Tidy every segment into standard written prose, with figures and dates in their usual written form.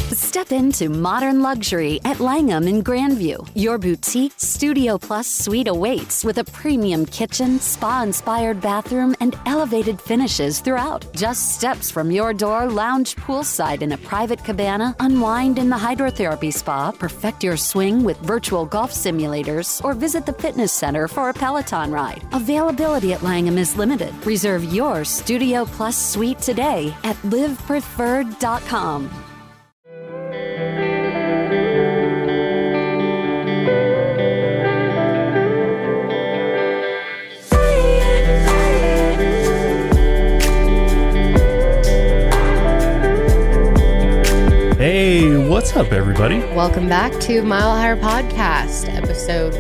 Step into modern luxury at Langham in Grandview. Your boutique Studio Plus suite awaits with a premium kitchen, spa-inspired bathroom, and elevated finishes throughout. Just steps from your door, lounge poolside in a private cabana, unwind in the hydrotherapy spa, perfect your swing with virtual golf simulators, or visit the fitness center for a Peloton ride. Availability at Langham is limited. Reserve your Studio Plus suite today at livepreferred.com. Hey, what's up, everybody? Welcome back to Mile Higher Podcast, episode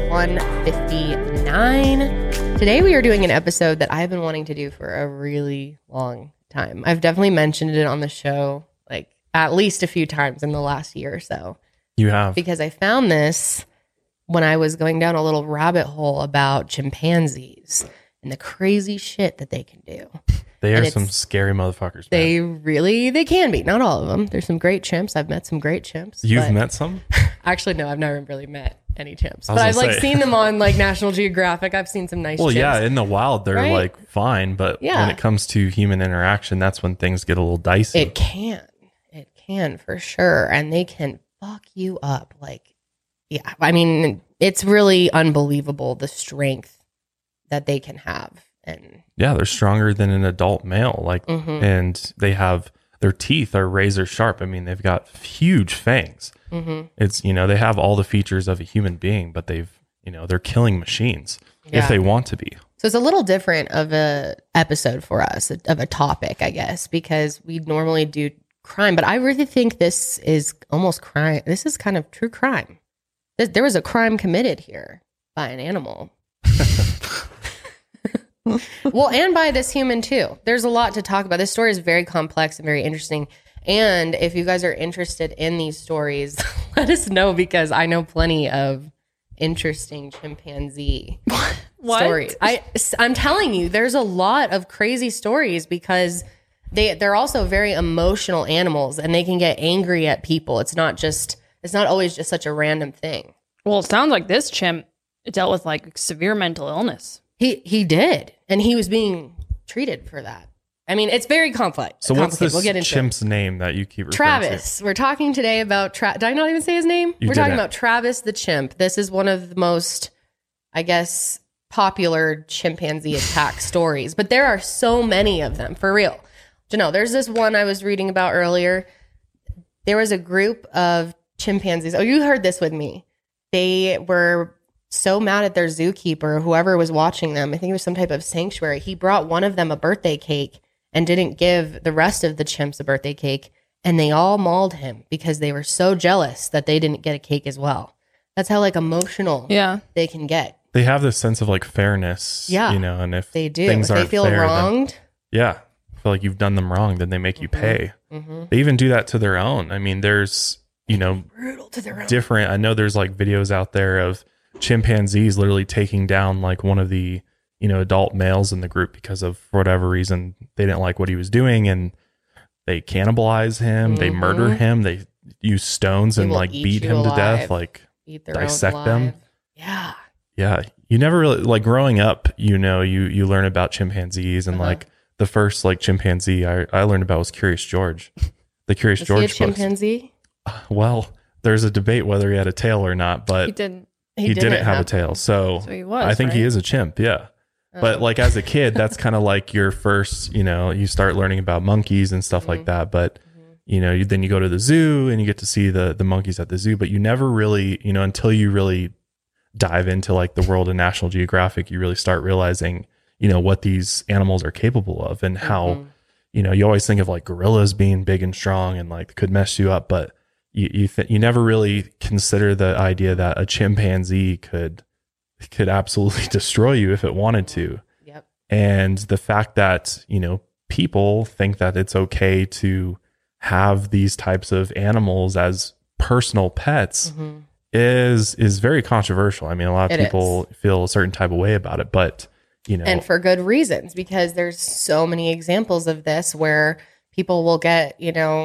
159. Today we are doing an episode that I've been wanting to do for a really long time. I've definitely mentioned it on the show like at least a few times in the last year or so. You have. Because I found this when I was going down a little rabbit hole about chimpanzees and the crazy shit that they can do. They are some scary motherfuckers, man. They can be. Not all of them. There's some great chimps. I've met some great chimps. You've met some? Actually, no, I've never really met any chimps. But I've seen them on like National Geographic. I've seen some nice chimps. Well, yeah, in the wild, they're like fine. But Yeah. when it comes to human interaction, that's when things get a little dicey. It can for sure. And they can fuck you up. Like, yeah, I mean, it's really unbelievable the strength that they can have. And yeah, they're stronger than an adult male. Like, and they have their teeth are razor sharp. I mean, they've got huge fangs. It's, they have all the features of a human being, but they're killing machines if they want to be. So it's a little different of a episode for us, of a topic, I guess, because we normally do crime, but I really think this is almost crime. This is kind of true crime. There was a crime committed here by an animal. Well, and by this human too. There's a lot to talk about. This story is very complex and very interesting. And if you guys are interested in these stories, let us know, because I know plenty of interesting chimpanzee stories. I'm telling you, there's a lot of crazy stories because they're also very emotional animals, and they can get angry at people. It's not always just such a random thing. Well, it sounds like this chimp dealt with like severe mental illness. He did, and he was being treated for that. I mean, it's very complex. So what's this we'll get into chimp's name that you keep referring Travis. to? We're talking today about Did I not even say his name? We're talking about Travis the chimp. This is one of the most, I guess, popular chimpanzee attack stories. But there are so many of them, for real. There's this one I was reading about earlier. There was a group of chimpanzees. Oh, you heard this with me. They were so mad at their zookeeper, whoever was watching them. I think it was some type of sanctuary. He brought one of them a birthday cake and didn't give the rest of the chimps a birthday cake. And they all mauled him because they were so jealous that they didn't get a cake as well. That's how like emotional they can get. They have this sense of like fairness, and if they do, things if they aren't feel fair, wronged. Then, feel like you've done them wrong, then they make you pay. They even do that to their own. I mean, there's, brutal to their own. Different. I know there's like videos out there of chimpanzees literally taking down like one of the adult males in the group because of, for whatever reason, they didn't like what he was doing, and they cannibalize him, they murder him, they use stones and like beat him to death, like dissect them. Yeah, you never really, like, growing up, you learn about chimpanzees, and like the first like chimpanzee I learned about was Curious George. The Curious George books. Chimpanzee? Well, there's a debate whether he had a tail or not, but he didn't have a tail. So he was, I think right? He is a chimp. Yeah. But like as a kid, that's kind of like your first, you start learning about monkeys and stuff like that. But, then you go to the zoo and you get to see the monkeys at the zoo, but you never really, until you really dive into like the world of National Geographic, you really start realizing, what these animals are capable of, and how, you always think of like gorillas being big and strong and like could mess you up. But you never really consider the idea that a chimpanzee could absolutely destroy you if it wanted to. Yep. And the fact that, people think that it's okay to have these types of animals as personal pets is very controversial. I mean, a lot of people feel a certain type of way about it, but and for good reasons, because there's so many examples of this where people will get, a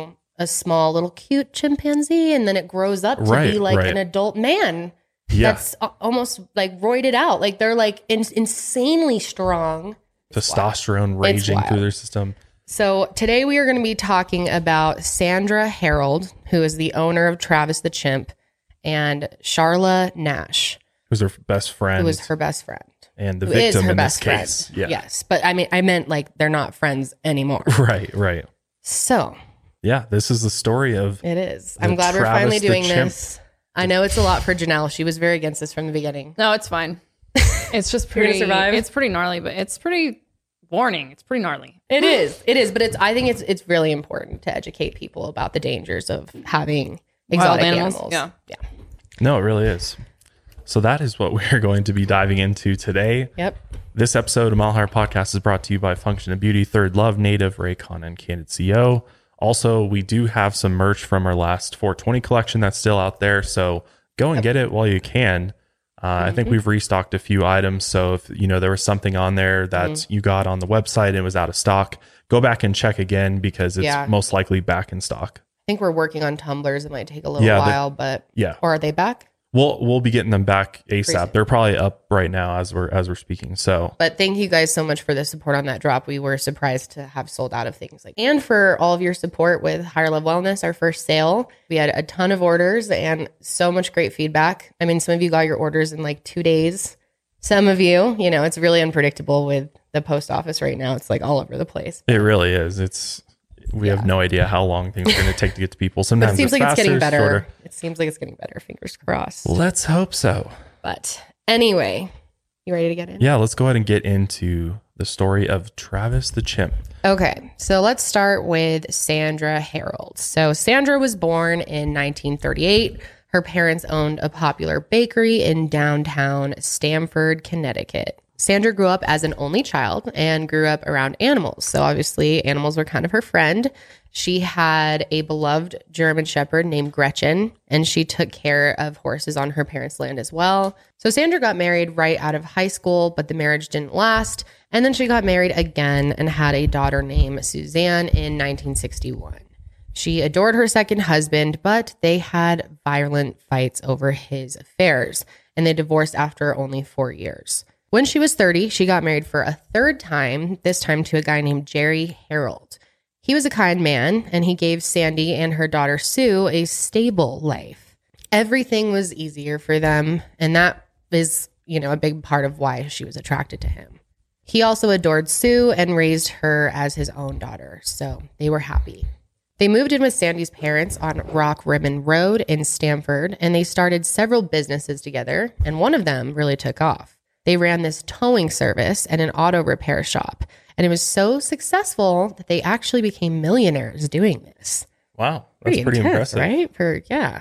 a small little cute chimpanzee, and then it grows up to be like an adult man. That's almost like roided out. Like they're like insanely strong. Testosterone raging through their system. So today we are going to be talking about Sandra Harold, who is the owner of Travis the Chimp, and Sharla Nash, who's her best friend. Who is her best friend. And the victim in this case. Yeah. Yes. But I meant like they're not friends anymore. Right. So. Yeah, this is the story of. It is. I'm glad we're finally doing this. I know it's a lot for Janelle. She was very against this from the beginning. No, it's fine. It's just pretty. It's pretty gnarly, but it's pretty warning. It's pretty gnarly. It is, but I think it's really important to educate people about the dangers of having exotic animals. Yeah. No, it really is. So that is what we're going to be diving into today. Yep. This episode of Mile Higher Podcast is brought to you by Function of Beauty, Third Love, Native, Raycon, and Candid CO. Also, we do have some merch from our last 420 collection that's still out there. So go and get it while you can. I think we've restocked a few items. So if there was something on there that you got on the website and it was out of stock, go back and check again because it's most likely back in stock. I think we're working on tumblers. It might take a little while, but or are they back? We'll be getting them back ASAP. They're probably up right now as we're speaking. So, but thank you guys so much for the support on that drop. We were surprised to have sold out of things and for all of your support with Higher Love Wellness, our first sale. We had a ton of orders and so much great feedback. I mean, some of you got your orders in like 2 days. Some of you, it's really unpredictable with the post office right now. It's like all over the place. It really is. We have no idea how long things are going to take to get to people. Sometimes it seems like faster, it's getting better. Shorter. It seems like it's getting better. Fingers crossed. Let's hope so. But anyway, you ready to get in? Yeah, let's go ahead and get into the story of Travis the Chimp. Okay, so let's start with Sandra Harold. So Sandra was born in 1938. Her parents owned a popular bakery in downtown Stamford, Connecticut. Sandra grew up as an only child and grew up around animals. So obviously animals were kind of her friend. She had a beloved German Shepherd named Gretchen, and she took care of horses on her parents' land as well. So Sandra got married right out of high school, but the marriage didn't last. And then she got married again and had a daughter named Suzanne in 1961. She adored her second husband, but they had violent fights over his affairs, and they divorced after only 4 years. When she was 30, she got married for a third time, this time to a guy named Jerry Harold. He was a kind man, and he gave Sandy and her daughter Sue a stable life. Everything was easier for them, and that is, a big part of why she was attracted to him. He also adored Sue and raised her as his own daughter, so they were happy. They moved in with Sandy's parents on Rock Ribbon Road in Stamford, and they started several businesses together, and one of them really took off. They ran this towing service and an auto repair shop, and it was so successful that they actually became millionaires doing this. Wow, that's pretty impressive, right? For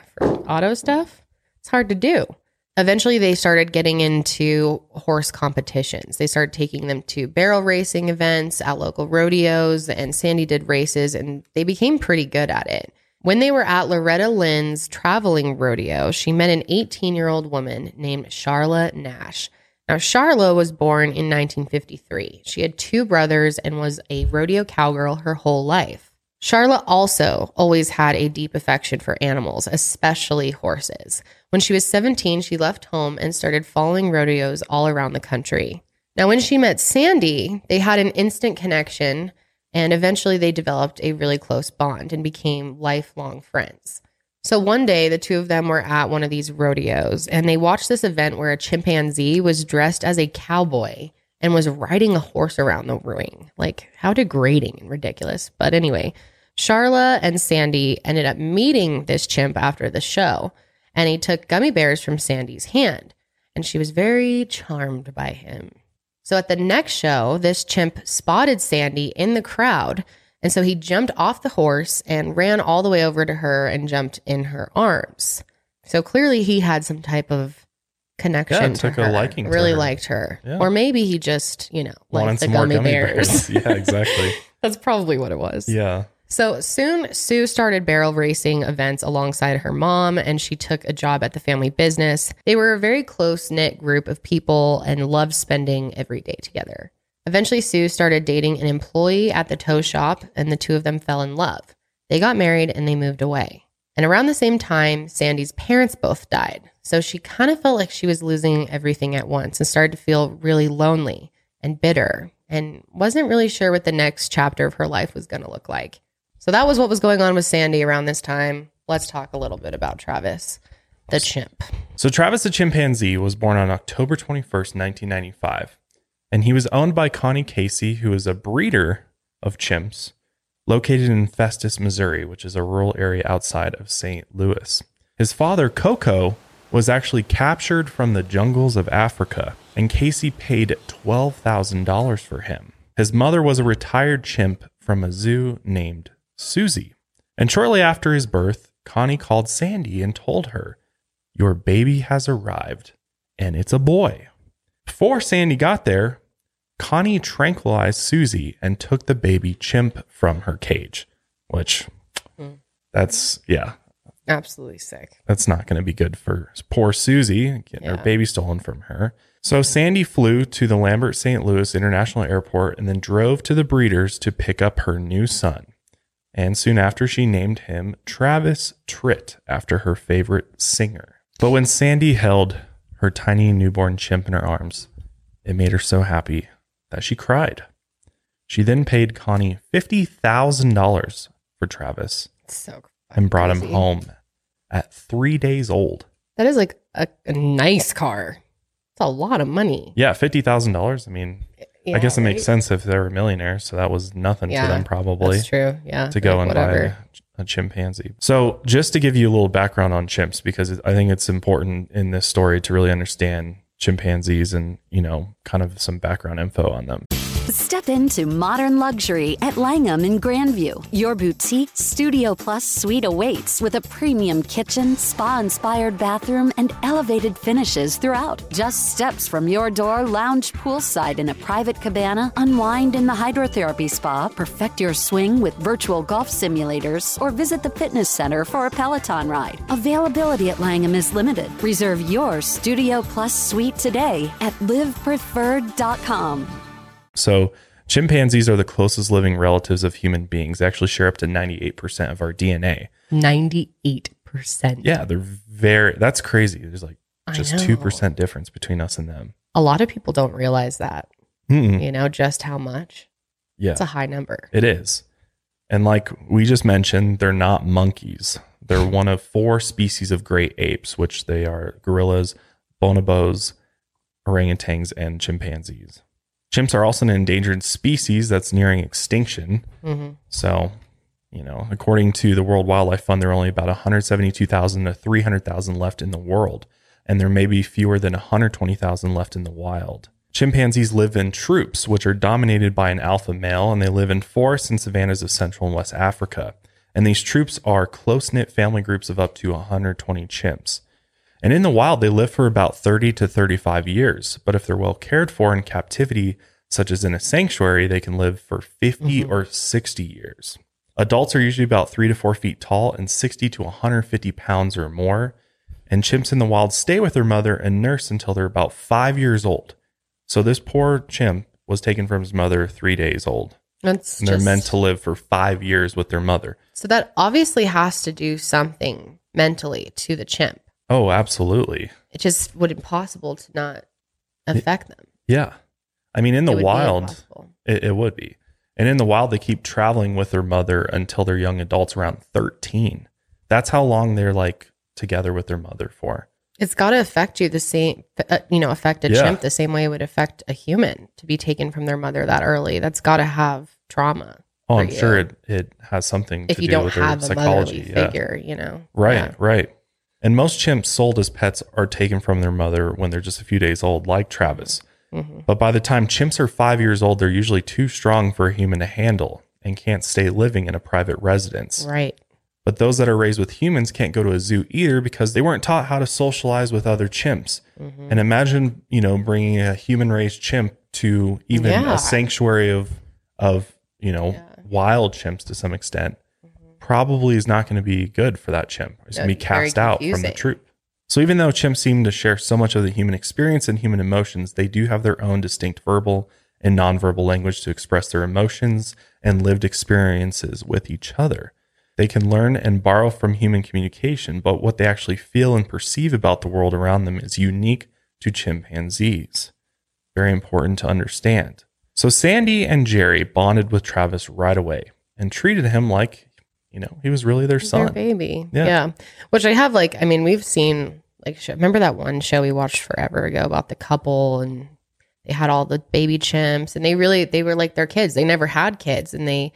auto stuff, it's hard to do. Eventually, they started getting into horse competitions. They started taking them to barrel racing events at local rodeos, and Sandy did races, and they became pretty good at it. When they were at Loretta Lynn's traveling rodeo, she met an 18-year-old woman named Sharla Nash. Now, Sharla was born in 1953. She had 2 brothers and was a rodeo cowgirl her whole life. Sharla also always had a deep affection for animals, especially horses. When she was 17, she left home and started following rodeos all around the country. Now, when she met Sandy, they had an instant connection, and eventually they developed a really close bond and became lifelong friends. So one day, the two of them were at one of these rodeos, and they watched this event where a chimpanzee was dressed as a cowboy and was riding a horse around the ring. Like, how degrading and ridiculous. But anyway, Sharla and Sandy ended up meeting this chimp after the show, and he took gummy bears from Sandy's hand, and she was very charmed by him. So at the next show, this chimp spotted Sandy in the crowd, and so he jumped off the horse and ran all the way over to her and jumped in her arms. So clearly he had some type of connection to her. A liking really to her. Liked her. Yeah. Or maybe he just, liked the gummy bears. Yeah, exactly. That's probably what it was. Yeah. So soon Sue started barrel racing events alongside her mom, and she took a job at the family business. They were a very close-knit group of people and loved spending every day together. Eventually, Sue started dating an employee at the tow shop, and the two of them fell in love. They got married and they moved away. And around the same time, Sandy's parents both died. So she kind of felt like she was losing everything at once and started to feel really lonely and bitter and wasn't really sure what the next chapter of her life was going to look like. So that was what was going on with Sandy around this time. Let's talk a little bit about Travis, the chimp. So Travis the chimpanzee was born on October 21st, 1995. And he was owned by Connie Casey, who is a breeder of chimps located in Festus, Missouri, which is a rural area outside of St. Louis. His father, Coco, was actually captured from the jungles of Africa, and Casey paid $12,000 for him. His mother was a retired chimp from a zoo named Susie. And shortly after his birth, Connie called Sandy and told her, "Your baby has arrived, and it's a boy." Before Sandy got there, Connie tranquilized Susie and took the baby chimp from her cage, which that's absolutely sick. That's not going to be good for poor Susie getting her baby stolen from her. So Sandy flew to the Lambert St. Louis International Airport and then drove to the breeders to pick up her new son. And soon after, she named him Travis Tritt after her favorite singer. But when Sandy held her tiny newborn chimp in her arms, it made her so happy that she cried. She then paid Connie $50,000 for Travis and brought him home at 3 days old. That is like a nice car. It's a lot of money. Yeah, $50,000. I mean, I guess it makes sense if they were millionaires. So that was nothing for them probably. That's true. Yeah. To go and buy a chimpanzee. So just to give you a little background on chimps, because I think it's important in this story to really understand chimpanzees and, kind of some background info on them. Step into modern luxury at Langham in Grandview. Your boutique Studio Plus suite awaits with a premium kitchen, spa-inspired bathroom, and elevated finishes throughout. Just steps from your door, lounge poolside in a private cabana, unwind in the hydrotherapy spa, perfect your swing with virtual golf simulators, or visit the fitness center for a Peloton ride. Availability at Langham is limited. Reserve your Studio Plus suite today at livepreferred.com. So chimpanzees are the closest living relatives of human beings. They actually share up to 98% of our DNA. 98%. Yeah, that's crazy. There's like just 2% difference between us and them. A lot of people don't realize that, just how much. Yeah. It's a high number. It is. And like we just mentioned, they're not monkeys. They're one of 4 species of great apes, which they are gorillas, bonobos, orangutans, and chimpanzees. Chimps are also an endangered species that's nearing extinction. Mm-hmm. So, according to the World Wildlife Fund, there are only about 172,000 to 300,000 left in the world, and there may be fewer than 120,000 left in the wild. Chimpanzees live in troops, which are dominated by an alpha male, and they live in forests and savannas of Central and West Africa. And these troops are close-knit family groups of up to 120 chimps. And in the wild, they live for about 30 to 35 years. But if they're well cared for in captivity, such as in a sanctuary, they can live for 50 or 60 years. Adults are usually about 3 to 4 feet tall and 60 to 150 pounds or more. And chimps in the wild stay with their mother and nurse until they're about 5 years old. So this poor chimp was taken from his mother 3 days old. And they're meant to live for 5 years with their mother. So that obviously has to do something mentally to the chimp. Oh, absolutely. It just would be impossible to not affect them. Yeah. I mean, in the wild, it would be. And in the wild, they keep traveling with their mother until they're young adults around 13. That's how long they're like together with their mother for. It's got to affect you the same, affect a chimp the same way it would affect a human to be taken from their mother that early. That's got to have trauma. Oh, I'm sure it has something to do with their psychology. If you don't have a motherly figure, Right, right. And most chimps sold as pets are taken from their mother when they're just a few days old, like Travis. Mm-hmm. But by the time chimps are 5 years old, they're usually too strong for a human to handle and can't stay living in a private residence. Right. But those that are raised with humans can't go to a zoo either because they weren't taught how to socialize with other chimps. Mm-hmm. And imagine, bringing a human-raised chimp to even a sanctuary of wild chimps to some extent. Probably is not going to be good for that chimp. It's going to be cast out from the troop. So even though chimps seem to share so much of the human experience and human emotions, they do have their own distinct verbal and nonverbal language to express their emotions and lived experiences with each other. They can learn and borrow from human communication, but what they actually feel and perceive about the world around them is unique to chimpanzees. Very important to understand. So Sandy and Jerry bonded with Travis right away and treated him like, he was really their son. Their baby. Yeah. Which I have we've seen remember that one show we watched forever ago about the couple, and they had all the baby chimps, and they were like their kids. They never had kids, and they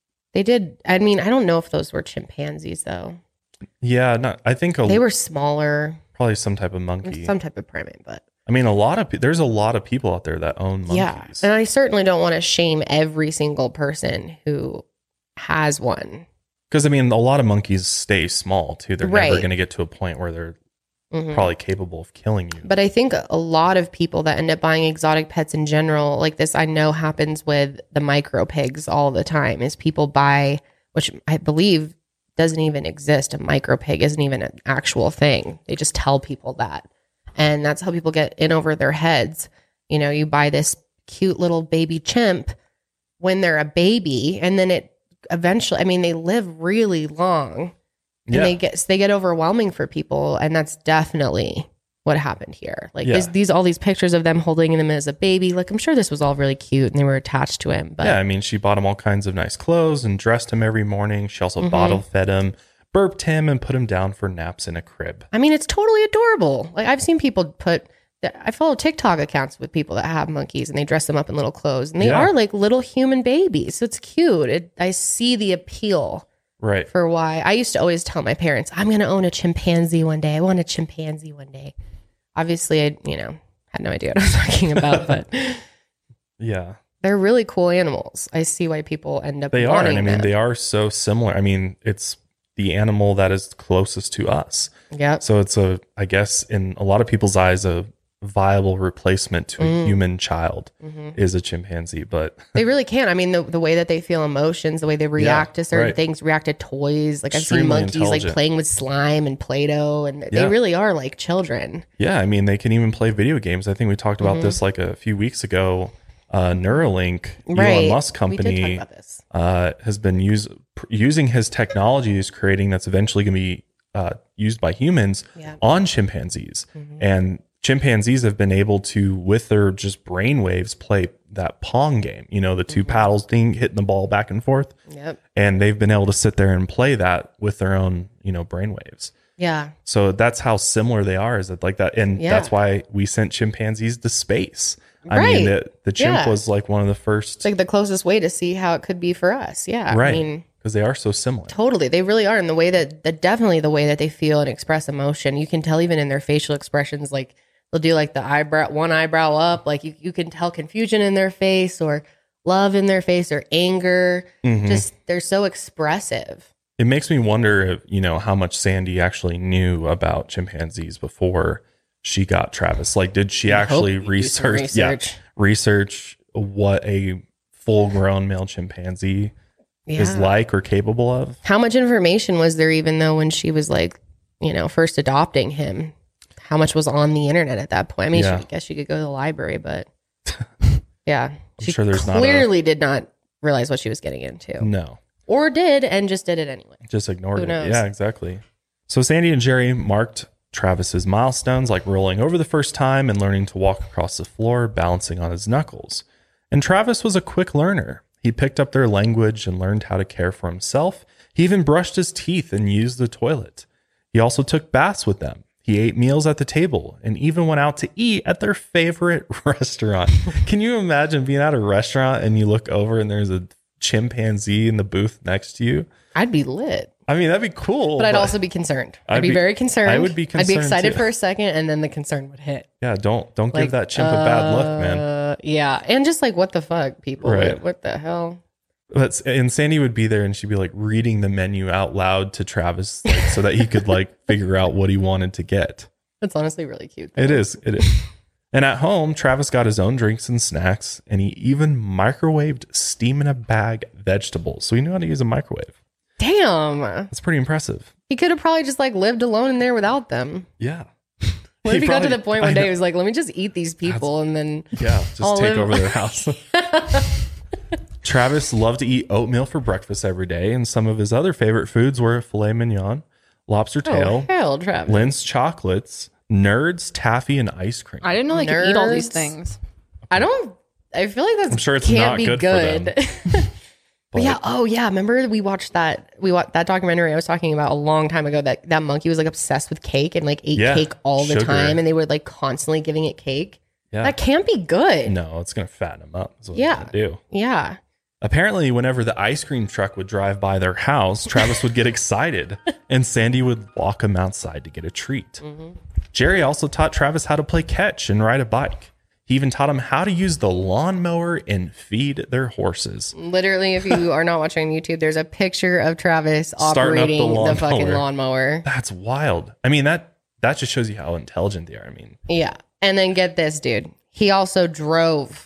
did. I don't know if those were chimpanzees though. Yeah, I think they were smaller. Probably some type of monkey. Some type of primate, but there's a lot of people out there that own monkeys. Yeah, and I certainly don't want to shame every single person who has one. Because, a lot of monkeys stay small, too. They're never going to get to a point where they're probably capable of killing you. But I think a lot of people that end up buying exotic pets in general, like this, I know happens with the micro pigs all the time, is people buy, which I believe doesn't even exist. A micro pig isn't even an actual thing. They just tell people that. And that's how people get in over their heads. You buy this cute little baby chimp when they're a baby, and then it eventually, they live really long, and they get overwhelming for people, and that's definitely what happened here. All these pictures of them holding him as a baby, I'm sure this was all really cute and they were attached to him. But she bought him all kinds of nice clothes and dressed him every morning. She also bottle fed him, burped him, and put him down for naps in a crib. It's totally adorable. I've seen people I follow TikTok accounts with people that have monkeys, and they dress them up in little clothes, and they are like little human babies. So it's cute. I see the appeal, right? For why I used to always tell my parents, I'm going to own a chimpanzee one day. I want a chimpanzee one day. Obviously, I had no idea what I was talking about, but yeah, they're really cool animals. I see why people end up. They are, and them. They are so similar. It's the animal that is closest to us. Yeah. So it's I guess in a lot of people's eyes, a viable replacement to a human child is a chimpanzee, but they really can. The way that they feel emotions, the way they react to certain things, react to toys. I've seen monkeys playing with slime and Play-Doh, and they really are like children. Yeah, they can even play video games. I think we talked about this a few weeks ago. Neuralink, Elon Musk company, we did talk about this. Has been using his technologies, creating that's eventually going to be used by humans on chimpanzees. And chimpanzees have been able to, with their just brain waves, play that Pong game, the two paddles thing, hitting the ball back and forth. Yep. And they've been able to sit there and play that with their own, brain waves. Yeah. So that's how similar they are, is it like that? And that's why we sent chimpanzees to space. The chimp was one of the first. It's the closest way to see how it could be for us. Yeah. Right. Because they are so similar. Totally. They really are. And the way definitely the way that they feel and express emotion, you can tell even in their facial expressions, they'll do the one eyebrow up. You can tell confusion in their face, or love in their face, or anger. Just, they're so expressive. It makes me wonder if, how much Sandy actually knew about chimpanzees before she got Travis. Did she actually research what a full-grown male chimpanzee is like or capable of? How much information was there even though when she was first adopting him? How much was on the internet at that point? I guess she could go to the library, but she clearly did not realize what she was getting into. No. Or did, and just did it anyway. Just ignored it. Yeah, exactly. So Sandy and Jerry marked Travis's milestones, like rolling over the first time and learning to walk across the floor, balancing on his knuckles. And Travis was a quick learner. He picked up their language and learned how to care for himself. He even brushed his teeth and used the toilet. He also took baths with them. He ate meals at the table and even went out to eat at their favorite restaurant. Can you imagine being at a restaurant and you look over and there's a chimpanzee in the booth next to you? I'd be lit. That'd be cool. But I'd also be concerned. I'd be very concerned. I would be concerned. I'd be excited too. For a second, and then the concern would hit. Yeah, don't give that chimp a bad look, man. Yeah, and just what the fuck, people? Right. What the hell? And Sandy would be there, and she'd be reading the menu out loud to Travis, so that he could figure out what he wanted to get. That's honestly really cute, though. It is. And at home, Travis got his own drinks and snacks, and he even microwaved steam in a bag vegetables. So he knew how to use a microwave. Damn. That's pretty impressive. He could have probably just lived alone in there without them. Yeah. What if he got to the point one day he was let me just eat these people and then just take over their house. Travis loved to eat oatmeal for breakfast every day, and some of his other favorite foods were filet mignon, lobster tail, Travis. Lindt chocolates, Nerds, taffy, and ice cream. I didn't know they could eat all these things. I feel like that's. I'm sure it's can't not be good. For them. But yeah. Oh yeah. Remember we watched that documentary I was talking about a long time ago. That monkey was like obsessed with cake and like ate cake all the time, and they were like constantly giving it cake. Yeah. That can't be good. No, it's gonna fatten him up. Is what it's gonna do. Yeah. Apparently, whenever the ice cream truck would drive by their house, Travis would get excited, and Sandy would walk him outside to get a treat. Mm-hmm. Jerry also taught Travis how to play catch and ride a bike. He even taught him how to use the lawnmower and feed their horses. Literally, if you are not watching on YouTube, there's a picture of Travis operating the fucking lawnmower. That's wild. I mean, that just shows you how intelligent they are. I mean, yeah. And then get this, dude. He also drove.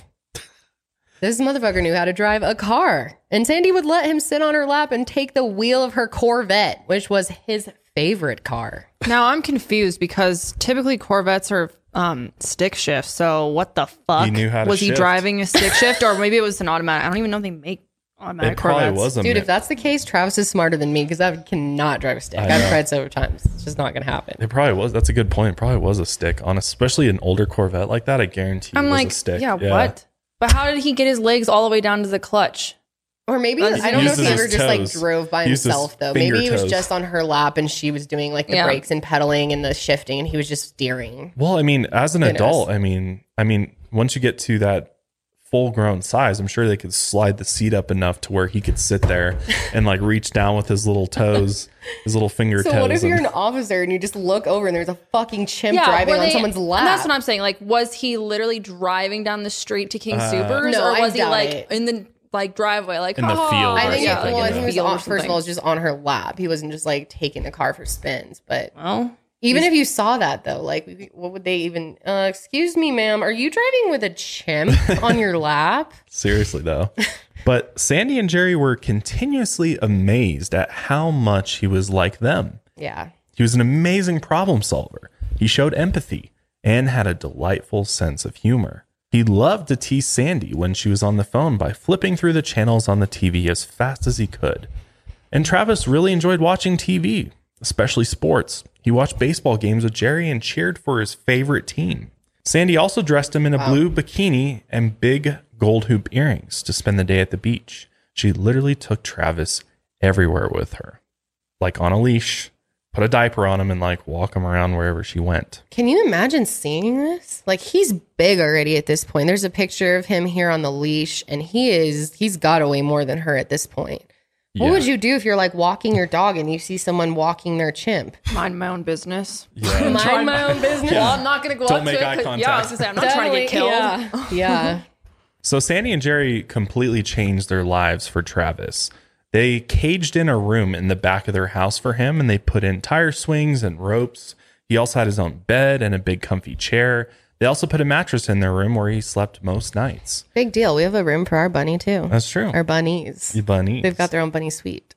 This motherfucker knew how to drive a car. And Sandy would let him sit on her lap and take the wheel of her Corvette, which was his favorite car. Now I'm confused because typically Corvettes are stick shift. So what the fuck? He knew how to was shift. He driving a stick shift, or maybe it was an automatic? I don't even know if they make automatic Corvettes. Dude, if that's the case, Travis is smarter than me because I cannot drive a stick. I've tried several times. It's just not going to happen. It probably was. That's a good point. It probably was a stick. Especially an older Corvette like that, I guarantee it was a stick. Yeah, what? But how did he get his legs all the way down to the clutch? Or maybe, I don't know if he ever just like drove by himself though. Maybe he was just on her lap and she was doing like the brakes and pedaling and the shifting and he was just steering. Well, I mean, as an adult, I mean, once you get to that full grown size, I'm sure they could slide the seat up enough to where he could sit there and like reach down with his little toes, his little finger toes. So what if you're an officer and you just look over and there's a fucking chimp driving on someone's lap? And that's what I'm saying. Like, was he literally driving down the street to King Supers, or was he like in the driveway, like in the field? I think he was first of all just on her lap. He wasn't just like taking the car for spins. But even if you saw that though, like what would they even? Excuse me, ma'am, are you driving with a chimp on your lap? Seriously though. But Sandy and Jerry were continuously amazed at how much he was like them. Yeah. He was an amazing problem solver. He showed empathy and had a delightful sense of humor. He loved to tease Sandy when she was on the phone by flipping through the channels on the TV as fast as he could. And Travis really enjoyed watching TV, especially sports. He watched baseball games with Jerry and cheered for his favorite team. Sandy also dressed him in a blue bikini and big gold hoop earrings to spend the day at the beach. She literally took Travis everywhere with her, like on a leash, put a diaper on him and like walk him around wherever she went. Can you imagine seeing this? Like he's big already at this point. There's a picture of him here on the leash and he's got to weigh more than her at this point. Yeah. What would you do if you're like walking your dog and you see someone walking their chimp? Mind my own business. Yeah. Mind my own business. Yeah. Well, I'm not going to go Don't up make to eye it. contact. Yeah, I was going to say, I'm not trying to get killed. Yeah. So Sandy and Jerry completely changed their lives for Travis. They caged in a room in the back of their house for him, and they put in tire swings and ropes. He also had his own bed and a big comfy chair. They also put a mattress in their room where he slept most nights. Big deal. We have a room for our bunny too. That's true. Our bunnies. The bunnies. They've got their own bunny suite.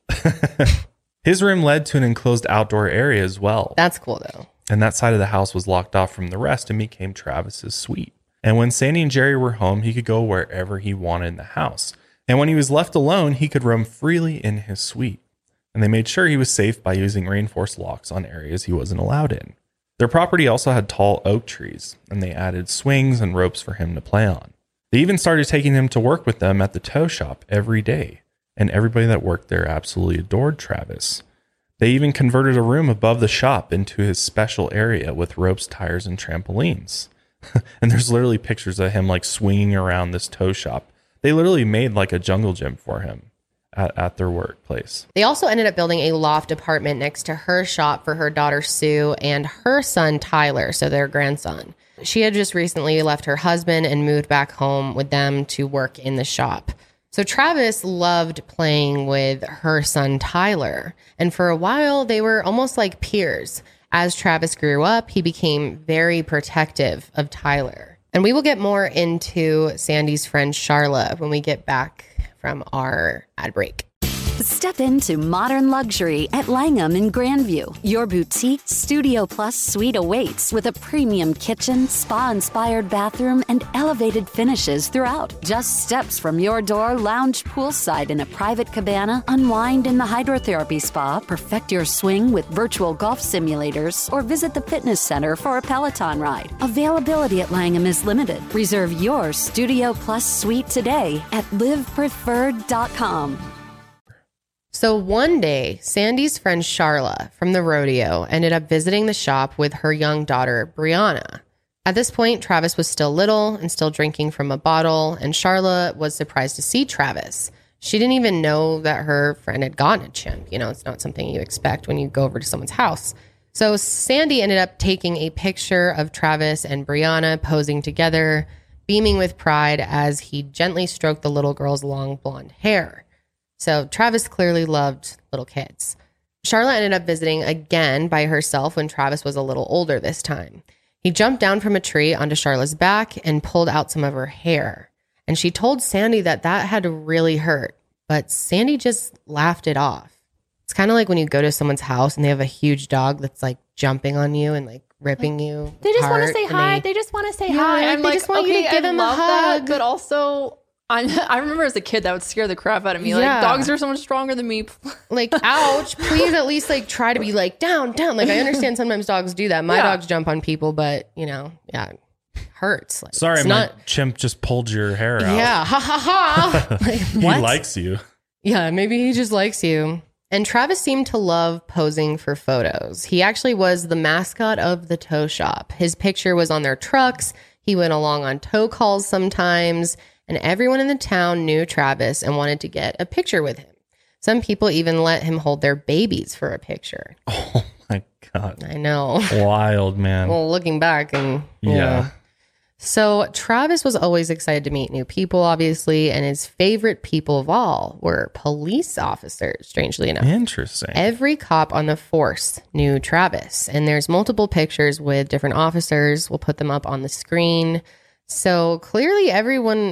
His room led to an enclosed outdoor area as well. That's cool though. And that side of the house was locked off from the rest and became Travis's suite. And when Sandy and Jerry were home, he could go wherever he wanted in the house. And when he was left alone, he could roam freely in his suite. And they made sure he was safe by using reinforced locks on areas he wasn't allowed in. Their property also had tall oak trees, and they added swings and ropes for him to play on. They even started taking him to work with them at the tow shop every day. And everybody that worked there absolutely adored Travis. They even converted a room above the shop into his special area with ropes, tires, and trampolines. And there's literally pictures of him like swinging around this tow shop. They literally made like a jungle gym for him at their workplace. They also ended up building a loft apartment next to her shop for her daughter Sue and her son Tyler, so their grandson. She had just recently left her husband and moved back home with them to work in the shop. So Travis loved playing with her son Tyler, and for a while they were almost like peers. As Travis grew up, he became very protective of Tyler. And we will get more into Sandy's friend Charla when we get back from our ad break. Step into modern luxury at Langham in Grandview. Your boutique Studio Plus suite awaits with a premium kitchen, spa-inspired bathroom, and elevated finishes throughout. Just steps from your door, lounge poolside in a private cabana, unwind in the hydrotherapy spa, perfect your swing with virtual golf simulators, or visit the fitness center for a Peloton ride. Availability at Langham is limited. Reserve your Studio Plus suite today at livepreferred.com. So one day, Sandy's friend Sharla from the rodeo ended up visiting the shop with her young daughter, Brianna. At this point, Travis was still little and still drinking from a bottle, and Sharla was surprised to see Travis. She didn't even know that her friend had gotten a chimp. You know, it's not something you expect when you go over to someone's house. So Sandy ended up taking a picture of Travis and Brianna posing together, beaming with pride as he gently stroked the little girl's long blonde hair. So Travis clearly loved little kids. Sharla ended up visiting again by herself when Travis was a little older this time. He jumped down from a tree onto Sharla's back and pulled out some of her hair. And she told Sandy that had to really hurt, but Sandy just laughed it off. It's kind of like when you go to someone's house and they have a huge dog that's like jumping on you and like ripping you. They just want to say hi. They just want to say hi. I'm like, just want you to give them a hug. But also, I remember as a kid that would scare the crap out of me. Like, dogs are so much stronger than me. Like, ouch, please at least like try to be like down. Like, I understand sometimes dogs do that. My dogs jump on people, but you know, it hurts. Like, sorry, my chimp just pulled your hair out. Yeah, ha ha ha. Like, he likes you. Yeah, maybe he just likes you. And Travis seemed to love posing for photos. He actually was the mascot of the tow shop. His picture was on their trucks. He went along on tow calls sometimes. And everyone in the town knew Travis and wanted to get a picture with him. Some people even let him hold their babies for a picture. Oh my God. I know. Wild, man. Well, looking back and yeah. So Travis was always excited to meet new people, obviously, and his favorite people of all were police officers, strangely enough. Interesting. Every cop on the force knew Travis, and there's multiple pictures with different officers. We'll put them up on the screen. So clearly everyone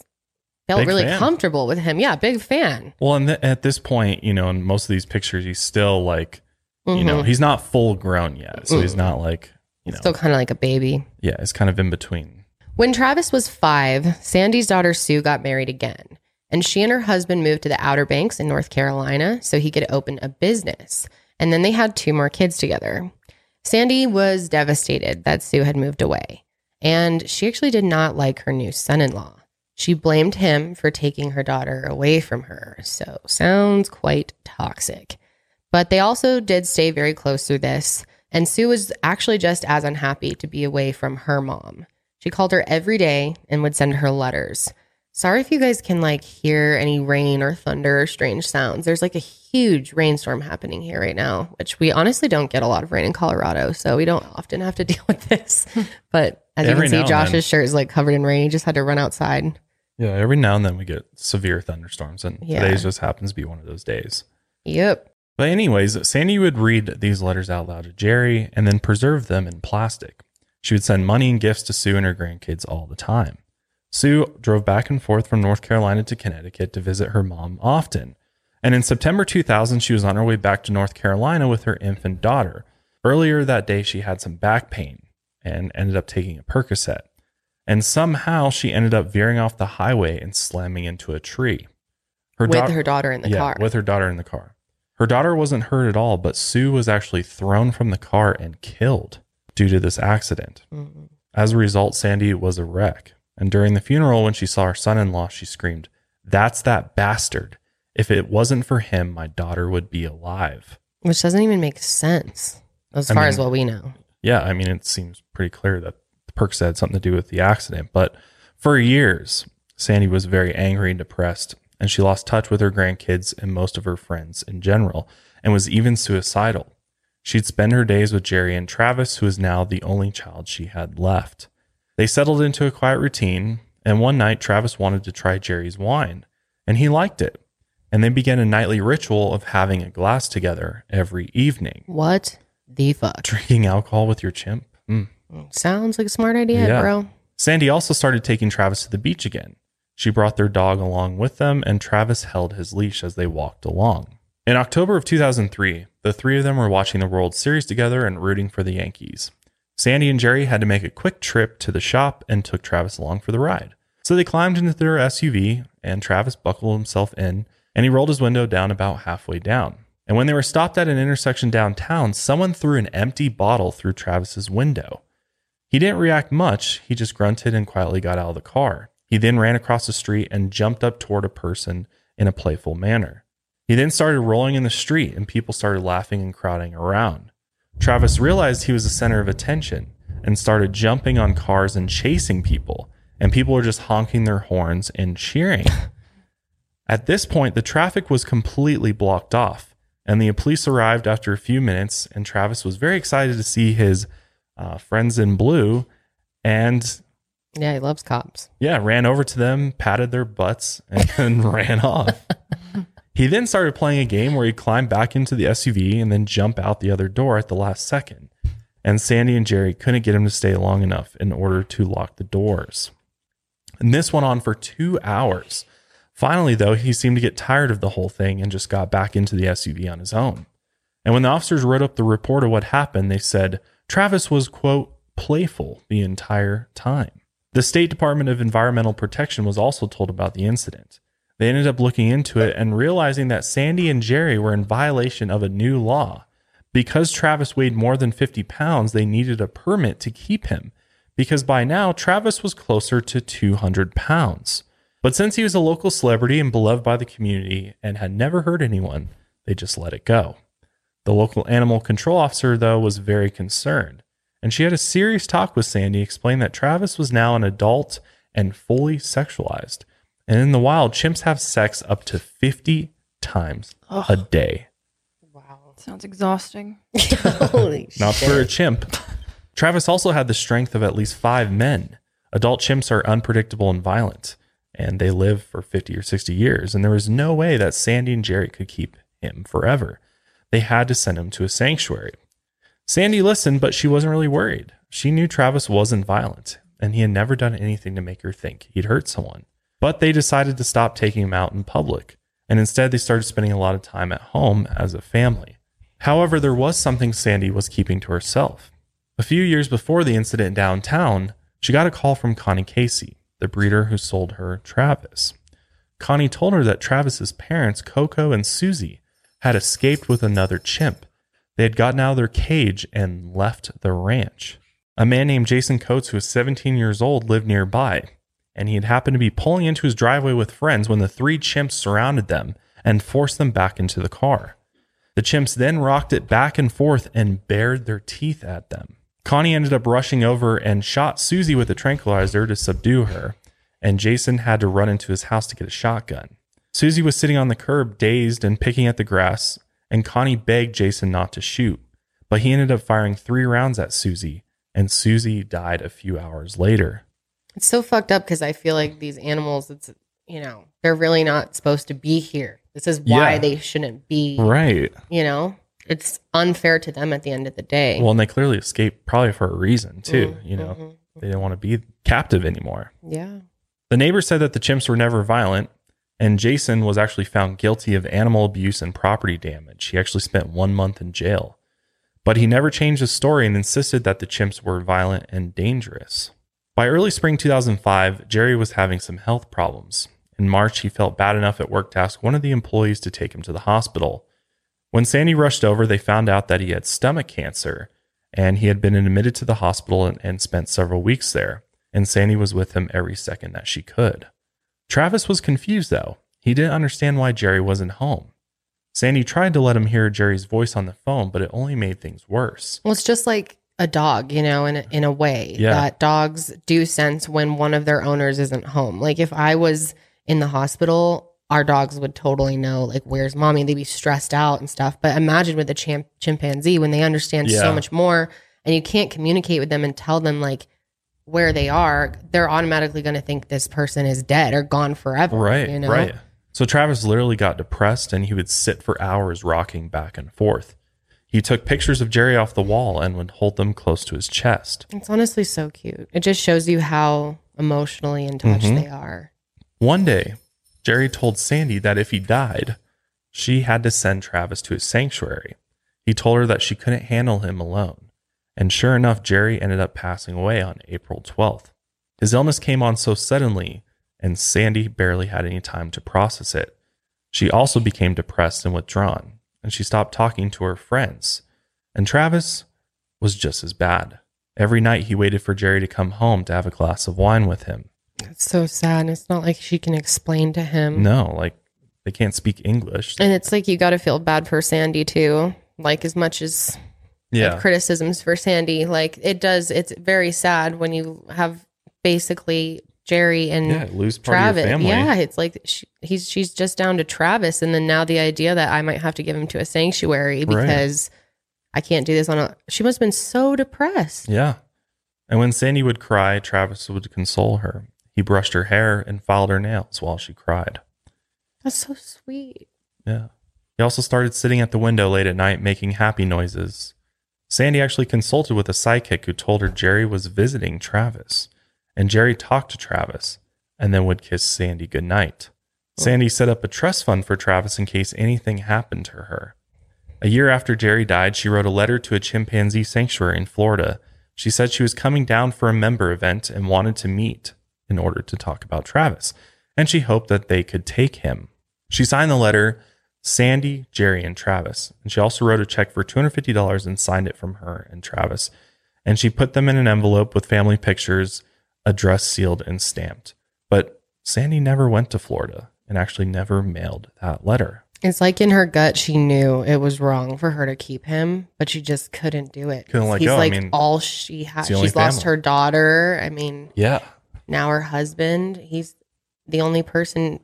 felt really comfortable with him. Yeah, big fan. Well, and at this point, you know, in most of these pictures, he's still like, you know, he's not full grown yet. So he's not like, you know. Still kind of like a baby. Yeah, it's kind of in between. When Travis was 5, Sandy's daughter Sue got married again. And she and her husband moved to the Outer Banks in North Carolina so he could open a business. And then they had 2 more kids together. Sandy was devastated that Sue had moved away. And she actually did not like her new son-in-law. She blamed him for taking her daughter away from her. So sounds quite toxic. But they also did stay very close through this. And Sue was actually just as unhappy to be away from her mom. She called her every day and would send her letters. Sorry if you guys can like hear any rain or thunder or strange sounds. There's like a huge rainstorm happening here right now, which we honestly don't get a lot of rain in Colorado. So we don't often have to deal with this. But as you can see, Josh's shirt is like covered in rain. He just had to run outside. Yeah, every now and then we get severe thunderstorms. And today's just happens to be one of those days. Yep. But anyways, Sandy would read these letters out loud to Jerry and then preserve them in plastic. She would send money and gifts to Sue and her grandkids all the time. Sue drove back and forth from North Carolina to Connecticut to visit her mom often. And in September 2000, she was on her way back to North Carolina with her infant daughter. Earlier that day, she had some back pain and ended up taking a Percocet. And somehow she ended up veering off the highway and slamming into a tree. With her daughter in the car. With her daughter in the car. Her daughter wasn't hurt at all, but Sue was actually thrown from the car and killed due to this accident. Mm-hmm. As a result, Sandy was a wreck. And during the funeral, when she saw her son-in-law, she screamed, "That's that bastard. If it wasn't for him, my daughter would be alive." Which doesn't even make sense as far as what we know. Yeah, I mean, it seems pretty clear that the Percocet had something to do with the accident. But for years, Sandy was very angry and depressed, and she lost touch with her grandkids and most of her friends in general, and was even suicidal. She'd spend her days with Jerry and Travis, who is now the only child she had left. They settled into a quiet routine, and one night Travis wanted to try Jerry's wine, and he liked it. And they began a nightly ritual of having a glass together every evening. What the fuck? Drinking alcohol with your chimp? Sounds like a smart idea, bro. Sandy also started taking Travis to the beach again. She brought their dog along with them, and Travis held his leash as they walked along. In October of 2003, the three of them were watching the World Series together and rooting for the Yankees. Sandy and Jerry had to make a quick trip to the shop and took Travis along for the ride. So they climbed into their SUV, and Travis buckled himself in, and he rolled his window down about halfway down. And when they were stopped at an intersection downtown, someone threw an empty bottle through Travis's window. He didn't react much. He just grunted and quietly got out of the car. He then ran across the street and jumped up toward a person in a playful manner. He then started rolling in the street, and people started laughing and crowding around. Travis realized he was the center of attention and started jumping on cars and chasing people, and people were just honking their horns and cheering. At this point, the traffic was completely blocked off, and the police arrived after a few minutes, and Travis was very excited to see his friends in blue, and yeah, he loves cops. Yeah, ran over to them, patted their butts, and then ran off. He then started playing a game where he climbed back into the SUV and then jumped out the other door at the last second. And Sandy and Jerry couldn't get him to stay long enough in order to lock the doors. And this went on for 2 hours. Finally, though, he seemed to get tired of the whole thing and just got back into the SUV on his own. And when the officers wrote up the report of what happened, they said Travis was, quote, playful the entire time. The State Department of Environmental Protection was also told about the incident. They ended up looking into it and realizing that Sandy and Jerry were in violation of a new law. Because Travis weighed more than 50 pounds, they needed a permit to keep him, because by now Travis was closer to 200 pounds. But since he was a local celebrity and beloved by the community and had never hurt anyone, they just let it go. The local animal control officer, though, was very concerned, and she had a serious talk with Sandy, explaining that Travis was now an adult and fully sexualized. And in the wild, chimps have sex up to 50 times a day. Wow. Sounds exhausting. Holy Not shit. for a chimp. Travis also had the strength of at least 5 men. Adult chimps are unpredictable and violent, and they live for 50 or 60 years. And there was no way that Sandy and Jerry could keep him forever. They had to send him to a sanctuary. Sandy listened, but she wasn't really worried. She knew Travis wasn't violent, and he had never done anything to make her think he'd hurt someone. But they decided to stop taking him out in public, and instead they started spending a lot of time at home as a family. However, there was something Sandy was keeping to herself. A few years before the incident downtown, she got a call from Connie Casey, the breeder who sold her Travis. Connie told her that Travis's parents, Coco and Susie, had escaped with another chimp. They had gotten out of their cage and left the ranch. A man named Jason Coates, who was 17 years old, lived nearby, and he had happened to be pulling into his driveway with friends when the 3 chimps surrounded them and forced them back into the car. The chimps then rocked it back and forth and bared their teeth at them. Connie ended up rushing over and shot Susie with a tranquilizer to subdue her, and Jason had to run into his house to get a shotgun. Susie was sitting on the curb, dazed and picking at the grass, and Connie begged Jason not to shoot, but he ended up firing 3 rounds at Susie, and Susie died a few hours later. It's so fucked up because I feel like these animals, it's, you know, they're really not supposed to be here. This is why they shouldn't be. Right. You know, it's unfair to them at the end of the day. Well, and they clearly escaped probably for a reason too. You know, they didn't want to be captive anymore. Yeah. The neighbor said that the chimps were never violent, and Jason was actually found guilty of animal abuse and property damage. He actually spent 1 month in jail, but he never changed his story and insisted that the chimps were violent and dangerous. By early spring 2005, Jerry was having some health problems. In March, he felt bad enough at work to ask one of the employees to take him to the hospital. When Sandy rushed over, they found out that he had stomach cancer, and he had been admitted to the hospital and spent several weeks there, and Sandy was with him every second that she could. Travis was confused, though. He didn't understand why Jerry wasn't home. Sandy tried to let him hear Jerry's voice on the phone, but it only made things worse. Well, it's just like a dog, you know, in a way that dogs do sense when one of their owners isn't home. Like if I was in the hospital, our dogs would totally know, like, where's mommy? They'd be stressed out and stuff. But imagine with a chimpanzee, when they understand so much more and you can't communicate with them and tell them like where they are, they're automatically going to think this person is dead or gone forever. Right, you know? right. So Travis literally got depressed and he would sit for hours rocking back and forth. He took pictures of Jerry off the wall and would hold them close to his chest. It's honestly so cute. It just shows you how emotionally in touch they are. One day, Jerry told Sandy that if he died, she had to send Travis to a sanctuary. He told her that she couldn't handle him alone. And sure enough, Jerry ended up passing away on April 12th. His illness came on so suddenly, and Sandy barely had any time to process it. She also became depressed and withdrawn, and she stopped talking to her friends. And Travis was just as bad. Every night he waited for Jerry to come home to have a glass of wine with him. It's so sad. It's not like she can explain to him. No, like they can't speak English. And it's like you got to feel bad for Sandy too. Like as much as criticisms for Sandy, like it's very sad when you have basically Jerry and lose part Travis. Of your family. Yeah, it's like she's just down to Travis, and then now the idea that I might have to give him to a sanctuary because I can't do this she must have been so depressed. Yeah. And when Sandy would cry, Travis would console her. He brushed her hair and filed her nails while she cried. That's so sweet. Yeah. He also started sitting at the window late at night making happy noises. Sandy actually consulted with a psychic who told her Jerry was visiting Travis. And Jerry talked to Travis and then would kiss Sandy goodnight. Sandy set up a trust fund for Travis in case anything happened to her. A year after Jerry died, she wrote a letter to a chimpanzee sanctuary in Florida. She said she was coming down for a member event and wanted to meet in order to talk about Travis, and she hoped that they could take him. She signed the letter, Sandy, Jerry, and Travis, and she also wrote a check for $250 and signed it from her and Travis, and she put them in an envelope with family pictures, addressed, sealed, and stamped. But Sandy never went to Florida and actually never mailed that letter. It's like in her gut, she knew it was wrong for her to keep him, but she just couldn't do it. Couldn't let He's go. like all she has. She's lost her daughter. I mean, now her husband. He's the only person,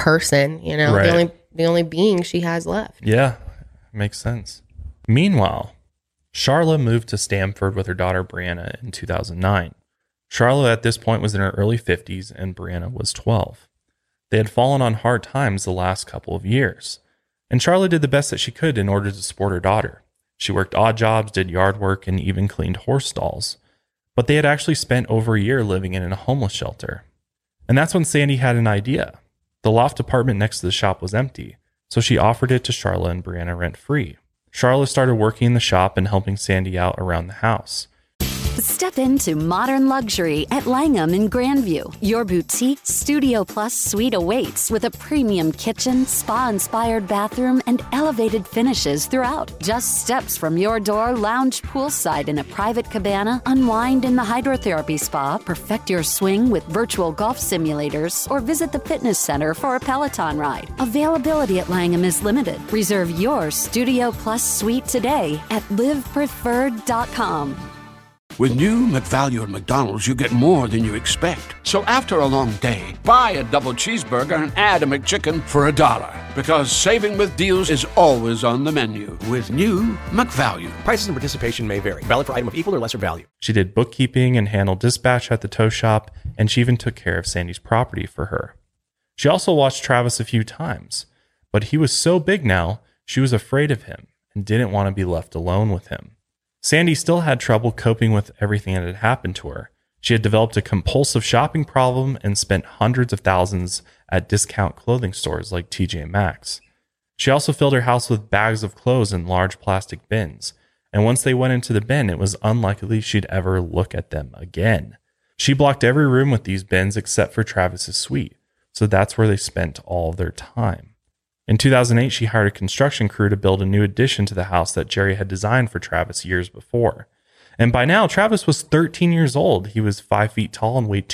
the only being she has left. Yeah, makes sense. Meanwhile, Charla moved to Stamford with her daughter Brianna in 2009. Charla at this point was in her early 50s and Brianna was 12. They had fallen on hard times the last couple of years, and Charla did the best that she could in order to support her daughter. She worked odd jobs, did yard work, and even cleaned horse stalls. But they had actually spent over a year living in a homeless shelter. And that's when Sandy had an idea. The loft apartment next to the shop was empty, so she offered it to Charla and Brianna rent-free. Charla started working in the shop and helping Sandy out around the house. Step into modern luxury at Langham in Grandview. Your boutique Studio Plus suite awaits with a premium kitchen, spa-inspired bathroom, and elevated finishes throughout. Just steps from your door, lounge poolside in a private cabana, unwind in the hydrotherapy spa, perfect your swing with virtual golf simulators, or visit the fitness center for a Peloton ride. Availability at Langham is limited. Reserve your Studio Plus suite today at livepreferred.com. With new McValue at McDonald's, you get more than you expect. So after a long day, buy a double cheeseburger and add a McChicken for $1. Because saving with deals is always on the menu with new McValue. Prices and participation may vary. Valid for item of equal or lesser value. She did bookkeeping and handled dispatch at the tow shop, and she even took care of Sandy's property for her. She also watched Travis a few times, but he was so big now, she was afraid of him and didn't want to be left alone with him. Sandy still had trouble coping with everything that had happened to her. She had developed a compulsive shopping problem and spent hundreds of thousands at discount clothing stores like TJ Maxx. She also filled her house with bags of clothes in large plastic bins, and once they went into the bin, it was unlikely she'd ever look at them again. She blocked every room with these bins except for Travis's suite, so that's where they spent all of their time. In 2008, she hired a construction crew to build a new addition to the house that Jerry had designed for Travis years before. And by now, Travis was 13 years old. He was 5 feet tall and weighed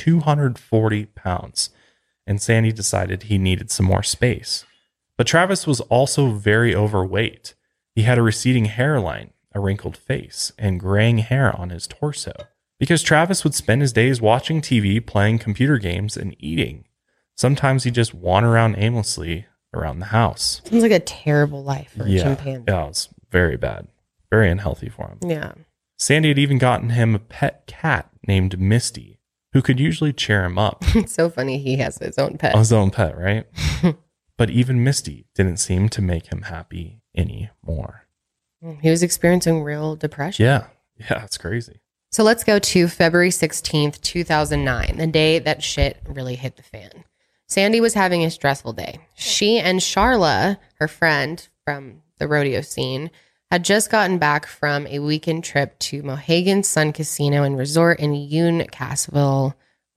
240 pounds. And Sandy decided he needed some more space. But Travis was also very overweight. He had a receding hairline, a wrinkled face, and graying hair on his torso. Because Travis would spend his days watching TV, playing computer games, and eating. Sometimes he'd just wander around aimlessly around the house. Sounds like a terrible life for a chimpanzee. Yeah, it was very bad. Very unhealthy for him. Yeah. Sandy had even gotten him a pet cat named Misty, who could usually cheer him up. It's so funny he has his own pet. His own pet, right? But even Misty didn't seem to make him happy anymore. He was experiencing real depression. Yeah, it's crazy. So let's go to February 16th, 2009, the day that shit really hit the fan. Sandy was having a stressful day. She and Sharla, her friend from the rodeo scene, had just gotten back from a weekend trip to Mohegan Sun Casino and Resort in Uncasville,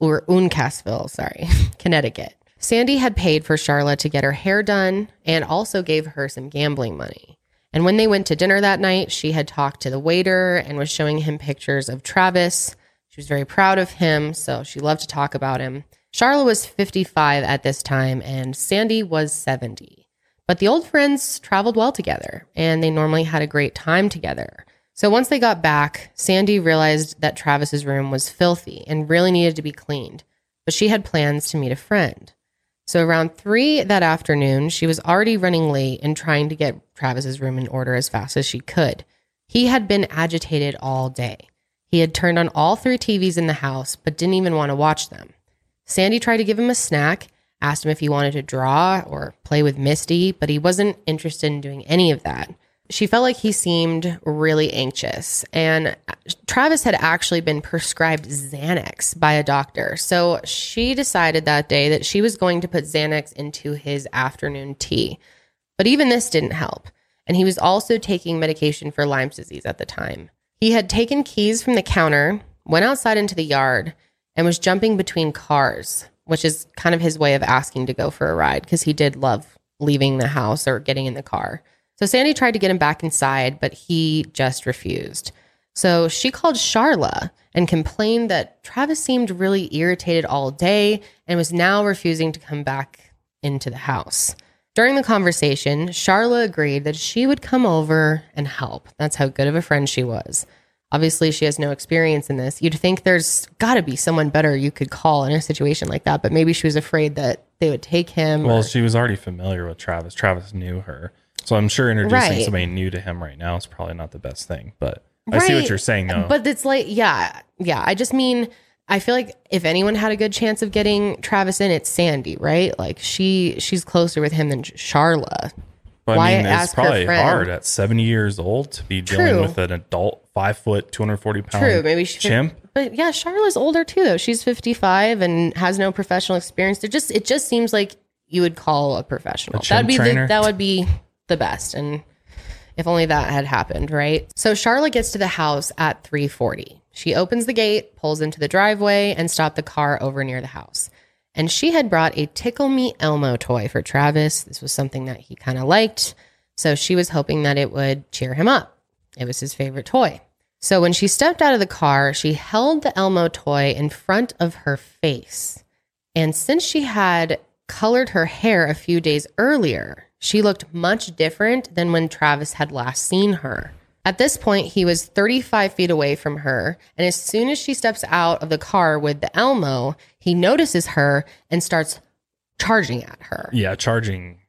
Connecticut. Sandy had paid for Sharla to get her hair done and also gave her some gambling money. And when they went to dinner that night, she had talked to the waiter and was showing him pictures of Travis. She was very proud of him, so she loved to talk about him. Sharla was 55 at this time, and Sandy was 70. But the old friends traveled well together, and they normally had a great time together. So once they got back, Sandy realized that Travis's room was filthy and really needed to be cleaned. But she had plans to meet a friend. So around 3 that afternoon, she was already running late and trying to get Travis's room in order as fast as she could. He had been agitated all day. He had turned on all 3 TVs in the house, but didn't even want to watch them. Sandy tried to give him a snack, asked him if he wanted to draw or play with Misty, but he wasn't interested in doing any of that. She felt like he seemed really anxious, and Travis had actually been prescribed Xanax by a doctor. So she decided that day that she was going to put Xanax into his afternoon tea. But even this didn't help. And he was also taking medication for Lyme's disease at the time. He had taken keys from the counter, went outside into the yard, and was jumping between cars, which is kind of his way of asking to go for a ride because he did love leaving the house or getting in the car. So Sandy tried to get him back inside, but he just refused. So she called Sharla and complained that Travis seemed really irritated all day and was now refusing to come back into the house. During the conversation, Sharla agreed that she would come over and help. That's how good of a friend she was. Obviously, she has no experience in this. You'd think there's got to be someone better you could call in a situation like that, but maybe she was afraid that they would take him. Well, she was already familiar with Travis. Travis knew her. So I'm sure introducing somebody new to him right now is probably not the best thing, but I see what you're saying though. But it's like, yeah. I just mean, I feel like if anyone had a good chance of getting Travis in, it's Sandy, right? Like she's closer with him than Sharla. But I mean, it's probably hard at 70 years old to be dealing with an adult 5 foot, 240 pound maybe chimp. But yeah, Sharla's older too, though. She's 55 and has no professional experience. It just seems like you would call a professional. That would be the best. And if only that had happened, right? So Sharla gets to the house at 3:40. She opens the gate, pulls into the driveway, and stopped the car over near the house. And she had brought a Tickle Me Elmo toy for Travis. This was something that he kind of liked. So she was hoping that it would cheer him up. It was his favorite toy. So when she stepped out of the car, she held the Elmo toy in front of her face. And since she had colored her hair a few days earlier, she looked much different than when Travis had last seen her. At this point, he was 35 feet away from her, and as soon as she steps out of the car with the Elmo, he notices her and starts charging at her. Yeah, charging.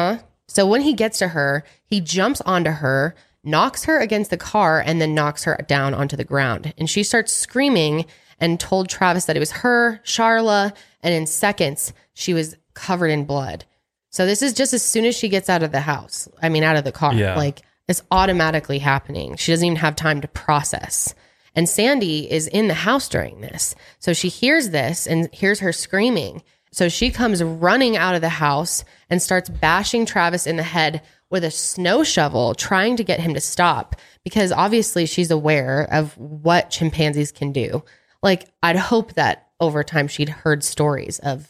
So when he gets to her, he jumps onto her, knocks her against the car, and then knocks her down onto the ground. And she starts screaming and told Travis that it was her, Sharla, and in seconds, she was covered in blood. So this is just as soon as she gets out of the house. I mean, out of the car. Yeah. Like, it's automatically happening. She doesn't even have time to process. And Sandy is in the house during this. So she hears this and hears her screaming. So she comes running out of the house and starts bashing Travis in the head with a snow shovel, trying to get him to stop, because obviously she's aware of what chimpanzees can do. Like, I'd hope that over time she'd heard stories of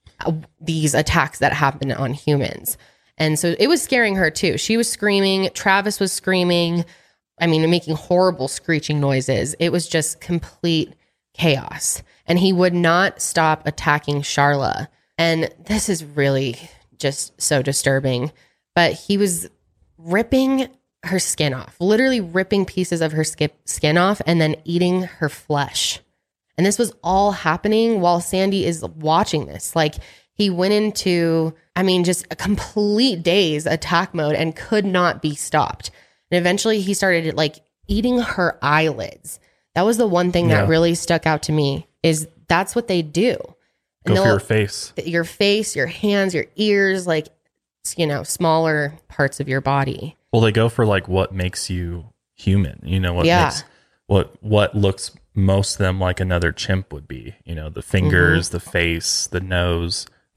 these attacks that happen on humans. And so it was scaring her too. She was screaming. Travis was screaming. I mean, making horrible screeching noises. It was just complete chaos. And he would not stop attacking Sharla. And this is really just so disturbing. But he was ripping her skin off, literally ripping pieces of her skin off and then eating her flesh. And this was all happening while Sandy is watching this. Like, he went into, I mean, just a complete daze attack mode and could not be stopped. And eventually he started like eating her eyelids. That was the one thing that really stuck out to me, is that's what they do. Go for your face. Your face, your hands, your ears, like, you know, smaller parts of your body. Well, they go for like what makes you human. You know, makes what looks most of them like another chimp would be. You know, the fingers, the face, the nose.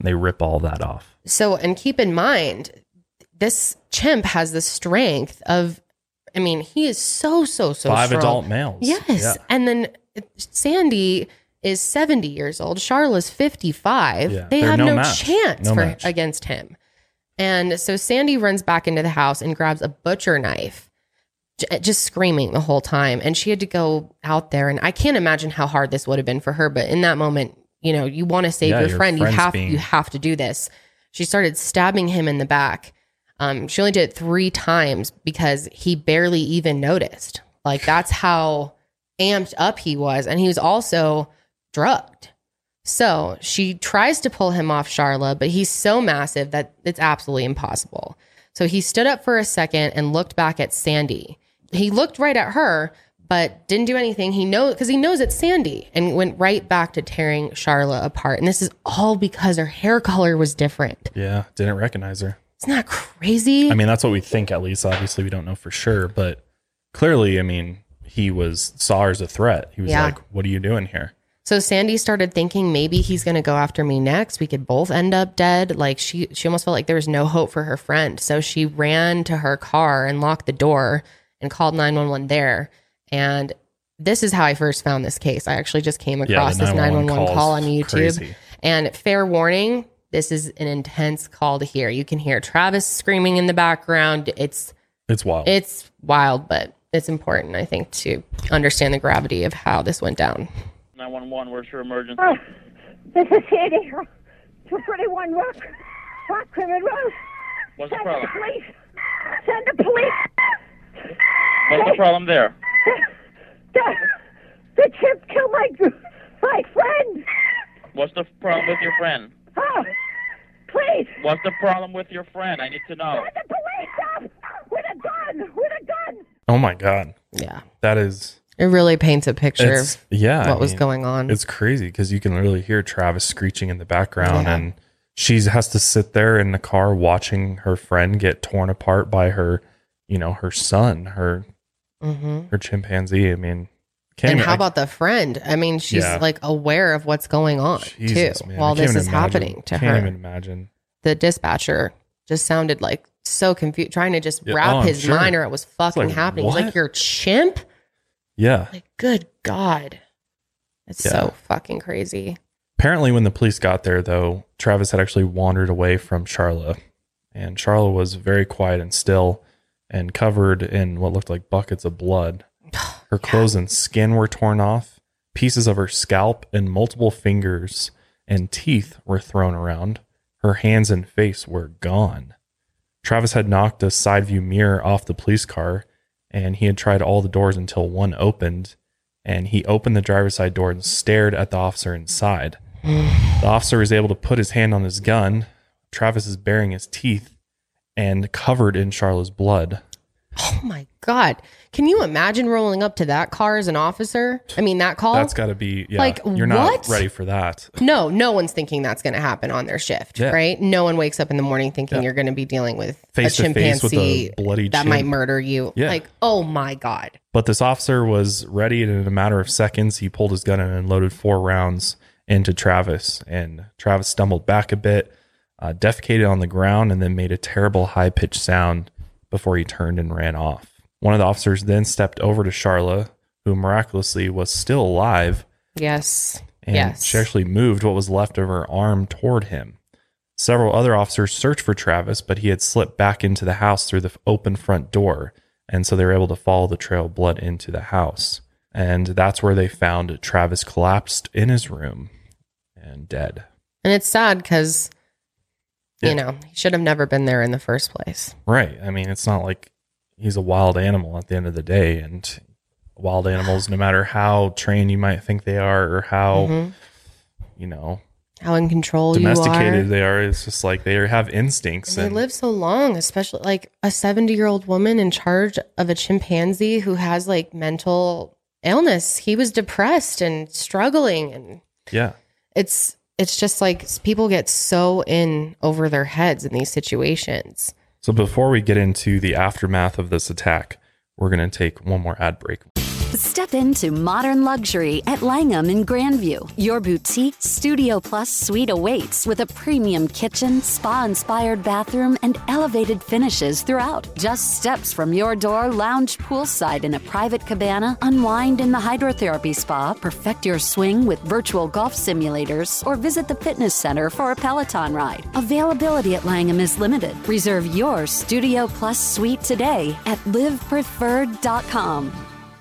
They rip all that off. So, and keep in mind, this chimp has the strength of, I mean, he is so 5 strong. Adult males. Yes. Yeah. And then Sandy is 70 years old. Charlotte's 55. Yeah. They have no chance against him. And so Sandy runs back into the house and grabs a butcher knife, just screaming the whole time. And she had to go out there. And I can't imagine how hard this would have been for her. But in that moment, you know, you want to save your friend. You have to do this. She started stabbing him in the back. She only did it 3 times because he barely even noticed. Like, that's how amped up he was. And he was also drugged. So she tries to pull him off Charla, but he's so massive that it's absolutely impossible. So he stood up for a second and looked back at Sandy. He looked right at her, but didn't do anything. He knows it's Sandy, and went right back to tearing Charla apart. And this is all because her hair color was different. Yeah, didn't recognize her. Isn't that crazy? I mean, that's what we think, at least. Obviously, we don't know for sure, but clearly, I mean, he saw her as a threat. He was like, what are you doing here? So Sandy started thinking maybe he's going to go after me next. We could both end up dead. Like, she almost felt like there was no hope for her friend. So she ran to her car and locked the door and called 911 there. And this is how I first found this case. I actually just came across this 911 call on YouTube. Crazy. And fair warning, this is an intense call to hear. You can hear Travis screaming in the background. It's wild. It's wild, but it's important, I think, to understand the gravity of how this went down. 911, where's your emergency? Oh, this is Sandy. 231 Rock Crimmon Road. What's the problem? The police. Send the police. What's the problem there? The chimp killed my friend. What's the problem with your friend? Oh, please. What's the problem with your friend? I need to know. Send the police up with a gun. Oh my God. Yeah. That is... It really paints a picture of what was going on. It's crazy because you can really hear Travis screeching in the background, and she has to sit there in the car watching her friend get torn apart by her, her son, her chimpanzee. I mean, how about the friend? I mean, she's like aware of what's going on too, while this is happening to her. Can't even imagine. The dispatcher just sounded like so confused, trying to just wrap his mind around what was fucking happening. He's like, "You're a chimp?" Yeah. Like, good God. It's so fucking crazy. Apparently, when the police got there, though, Travis had actually wandered away from Charla. And Charla was very quiet and still and covered in what looked like buckets of blood. Her clothes and skin were torn off. Pieces of her scalp and multiple fingers and teeth were thrown around. Her hands and face were gone. Travis had knocked a side view mirror off the police car, and he had tried all the doors until one opened, and he opened the driver's side door and stared at the officer inside. The officer was able to put his hand on his gun. Travis is baring his teeth and covered in Charla's blood. Oh my God. Can you imagine rolling up to that car as an officer? I mean, that call? That's got to be, you're not ready for that. No one's thinking that's going to happen on their shift, right? No one wakes up in the morning thinking you're going to be dealing with a chimpanzee with a bloody that might murder you. Yeah. Like, oh my God. But this officer was ready, and in a matter of seconds, he pulled his gun and loaded 4 rounds into Travis. And Travis stumbled back a bit, defecated on the ground, and then made a terrible high-pitched sound before he turned and ran off. One of the officers then stepped over to Charla, who miraculously was still alive. Yes. And she actually moved what was left of her arm toward him. Several other officers searched for Travis, but he had slipped back into the house through the open front door. And so they were able to follow the trail of blood into the house. And that's where they found Travis collapsed in his room and dead. And it's sad because, he should have never been there in the first place. Right. I mean, it's not like he's a wild animal at the end of the day. And wild animals, no matter how trained you might think they are or how, how in control domesticated they are, it's just like they have instincts. And they live so long, especially like a 70-year-old woman in charge of a chimpanzee who has like mental illness. He was depressed and struggling. And it's just like people get so in over their heads in these situations. So before we get into the aftermath of this attack, we're going to take one more ad break. Step into modern luxury at Langham in Grandview. Your boutique Studio Plus suite awaits with a premium kitchen, spa-inspired bathroom, and elevated finishes throughout. Just steps from your door, lounge poolside in a private cabana, unwind in the hydrotherapy spa, perfect your swing with virtual golf simulators, or visit the fitness center for a Peloton ride. Availability at Langham is limited. Reserve your Studio Plus suite today at livepreferred.com.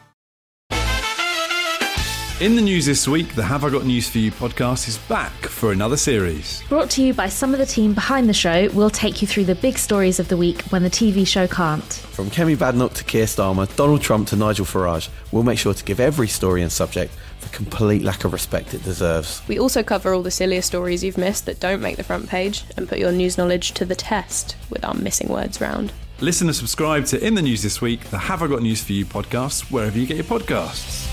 In the news this week, the Have I Got News For You podcast is back for another series. Brought to you by some of the team behind the show, we'll take you through the big stories of the week when the TV show can't. From Kemi Badenoch to Keir Starmer, Donald Trump to Nigel Farage, we'll make sure to give every story and subject the complete lack of respect it deserves. We also cover all the sillier stories you've missed that don't make the front page and put your news knowledge to the test with our missing words round. Listen and subscribe to In the News This Week, the Have I Got News For You podcast, wherever you get your podcasts.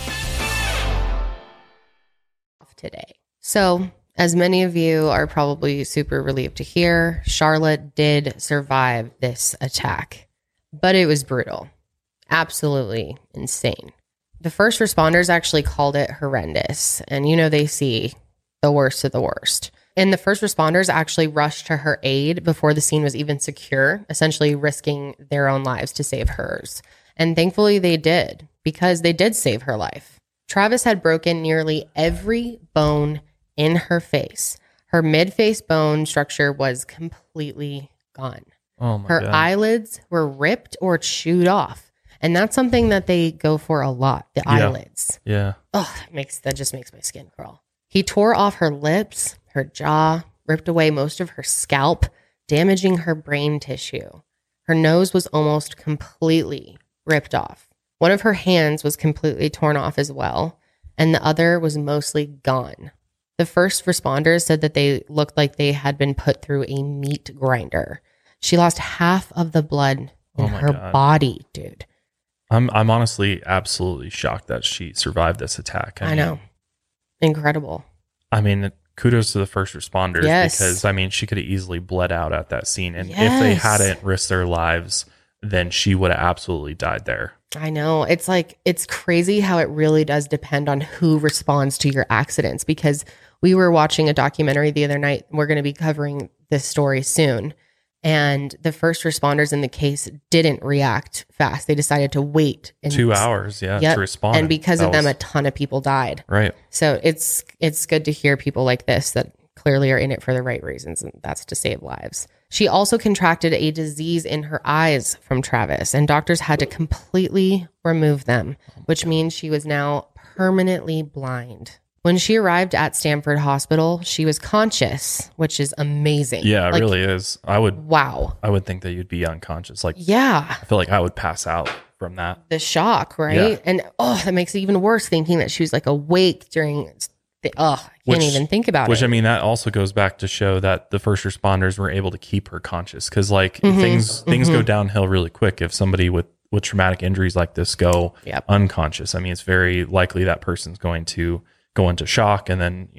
Today. So, as many of you are probably super relieved to hear, Charlotte did survive this attack, but it was brutal. Absolutely insane. The first responders actually called it horrendous, and they see the worst of the worst. And the first responders actually rushed to her aid before the scene was even secure, essentially risking their own lives to save hers. And thankfully they did, because they did save her life. Travis had broken nearly every bone in her face. Her mid-face bone structure was completely gone. Oh my Her God. eyelids were ripped or chewed off. And that's something that they go for a lot, the eyelids. Yeah. Oh, that just makes my skin crawl. He tore off her lips, her jaw, ripped away most of her scalp, damaging her brain tissue. Her nose was almost completely ripped off. One of her hands was completely torn off as well, and the other was mostly gone. The first responders said that they looked like they had been put through a meat grinder. She lost half of the blood in her body, dude. I'm honestly absolutely shocked that she survived this attack. I know. Incredible. I mean, kudos to the first responders, Yes. because, she could have easily bled out at that scene. And if they hadn't risked their lives, then she would have absolutely died there. I know. It's crazy how it really does depend on who responds to your accidents, because we were watching a documentary the other night. We're going to be covering this story soon. And the first responders in the case didn't react fast. They decided to wait 2 hours, to respond. And because of them, a ton of people died. Right. So it's good to hear people like this that clearly are in it for the right reasons, and that's to save lives. She also contracted a disease in her eyes from Travis, and doctors had to completely remove them, which means she was now permanently blind. When she arrived at Stanford Hospital, she was conscious, which is amazing. Yeah, it really is. I would think that you'd be unconscious. I feel like I would pass out from that. The shock, right? Yeah. And that makes it even worse thinking that she was awake during I can't even think about it. That also goes back to show that the first responders were able to keep her conscious, because things go downhill really quick if somebody with traumatic injuries like this go unconscious. It's very likely that person's going to go into shock and then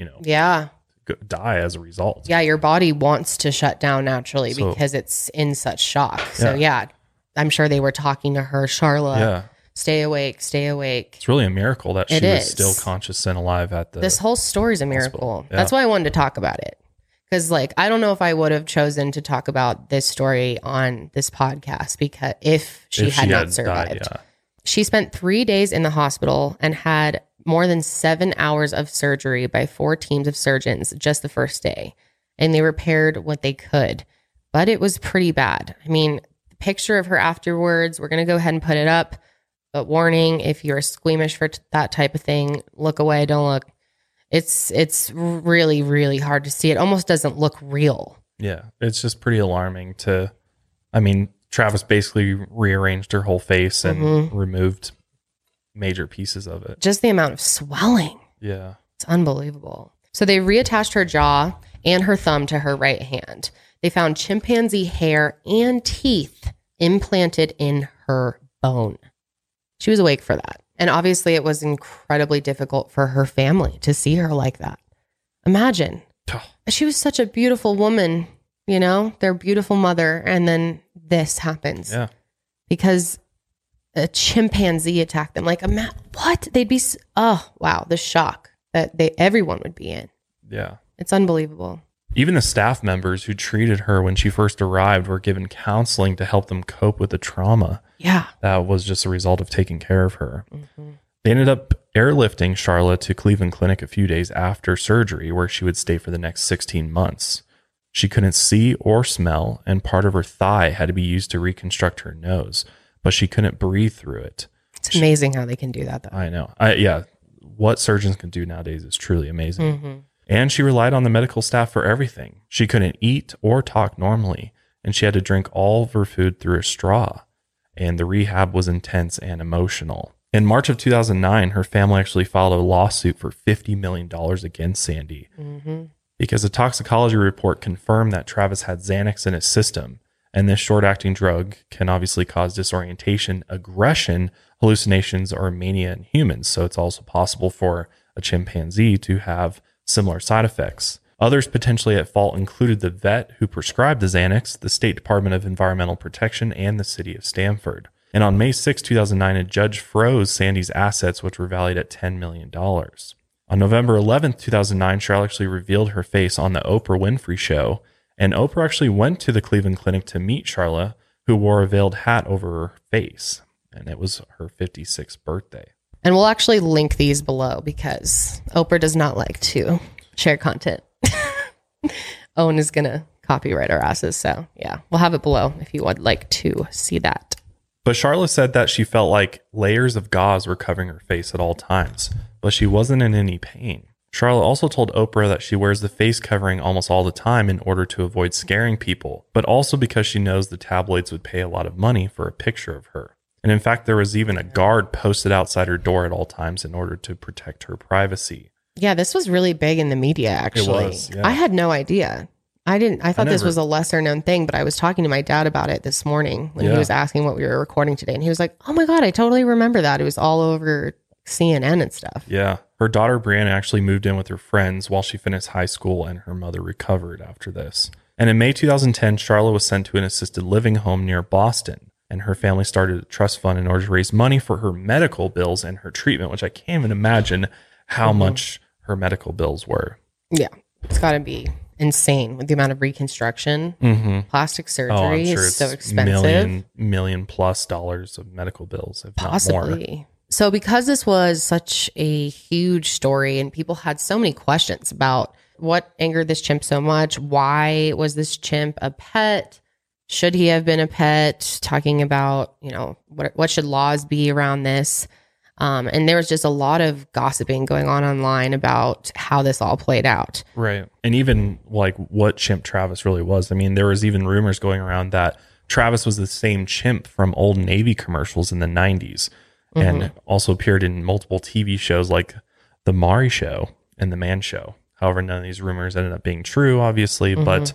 die as a result. Yeah, your body wants to shut down naturally because it's in such shock. So I'm sure they were talking to her, Charlotte. Yeah. Stay awake, stay awake. It's really a miracle that she was still conscious and alive at the... This whole story's a miracle. Yeah. That's why I wanted to talk about it. Because I don't know if I would have chosen to talk about this story on this podcast, because if she had not survived. She spent 3 days in the hospital and had more than 7 hours of surgery by 4 teams of surgeons just the first day. And they repaired what they could. But it was pretty bad. The picture of her afterwards, we're going to go ahead and put it up. But warning, if you're squeamish for that type of thing, look away, don't look. It's really, really hard to see. It almost doesn't look real. Yeah, it's just pretty alarming Travis basically rearranged her whole face and removed major pieces of it. Just the amount of swelling. Yeah. It's unbelievable. So they reattached her jaw and her thumb to her right hand. They found chimpanzee hair and teeth implanted in her bone. She was awake for that. And obviously it was incredibly difficult for her family to see her like that. Imagine. She was such a beautiful woman, their beautiful mother. And then this happens. Yeah. Because a chimpanzee attack them. Like, what? They'd be, oh, wow, the shock that everyone would be in. Yeah. It's unbelievable. Even the staff members who treated her when she first arrived were given counseling to help them cope with the trauma. Yeah. That was just a result of taking care of her. Mm-hmm. They ended up airlifting Charla to Cleveland Clinic a few days after surgery, where she would stay for the next 16 months. She couldn't see or smell, and part of her thigh had to be used to reconstruct her nose, but she couldn't breathe through it. It's amazing how they can do that, though. I know. Yeah. What surgeons can do nowadays is truly amazing. Mm-hmm. And she relied on the medical staff for everything. She couldn't eat or talk normally, and she had to drink all of her food through a straw. And the rehab was intense and emotional. In March of 2009, her family actually filed a lawsuit for $50 million against Sandy because a toxicology report confirmed that Travis had Xanax in his system. And this short-acting drug can obviously cause disorientation, aggression, hallucinations, or mania in humans. So it's also possible for a chimpanzee to have similar side effects. Others potentially at fault included the vet who prescribed the Xanax, the State Department of Environmental Protection, and the city of Stamford. And on May 6, 2009, a judge froze Sandy's assets, which were valued at $10 million. On November 11, 2009, Charla actually revealed her face on the Oprah Winfrey Show, and Oprah actually went to the Cleveland Clinic to meet Charla, who wore a veiled hat over her face, and it was her 56th birthday. And we'll actually link these below because Oprah does not like to share content. Owen is going to copyright our asses, so yeah, we'll have it below if you would like to see that. But Charla said that she felt like layers of gauze were covering her face at all times, but she wasn't in any pain. Charla also told Oprah that she wears the face covering almost all the time in order to avoid scaring people, but also because she knows the tabloids would pay a lot of money for a picture of her. And in fact, there was even a guard posted outside her door at all times in order to protect her privacy. Yeah, this was really big in the media, actually. It was, yeah. I had no idea. I thought this was a lesser known thing, but I was talking to my dad about it this morning when he was asking what we were recording today. And he was like, oh my God, I totally remember that. It was all over CNN and stuff. Yeah. Her daughter, Brianna, actually moved in with her friends while she finished high school, and her mother recovered after this. And in May 2010, Charla was sent to an assisted living home near Boston, and her family started a trust fund in order to raise money for her medical bills and her treatment, which I can't even imagine how much her medical bills were. Yeah. It's got to be insane with the amount of reconstruction, plastic surgery is so expensive. Million plus dollars of medical bills, if possibly. Not more. So because this was such a huge story and people had so many questions about what angered this chimp so much, why was this chimp a pet? Should he have been a pet? Talking about, what should laws be around this? And there was just a lot of gossiping going on online about how this all played out. Right. And even like what chimp Travis really was. I mean, there was even rumors going around that Travis was the same chimp from old Navy commercials in the 90s and also appeared in multiple TV shows like The Maury Show and The Man Show. However, none of these rumors ended up being true, obviously. But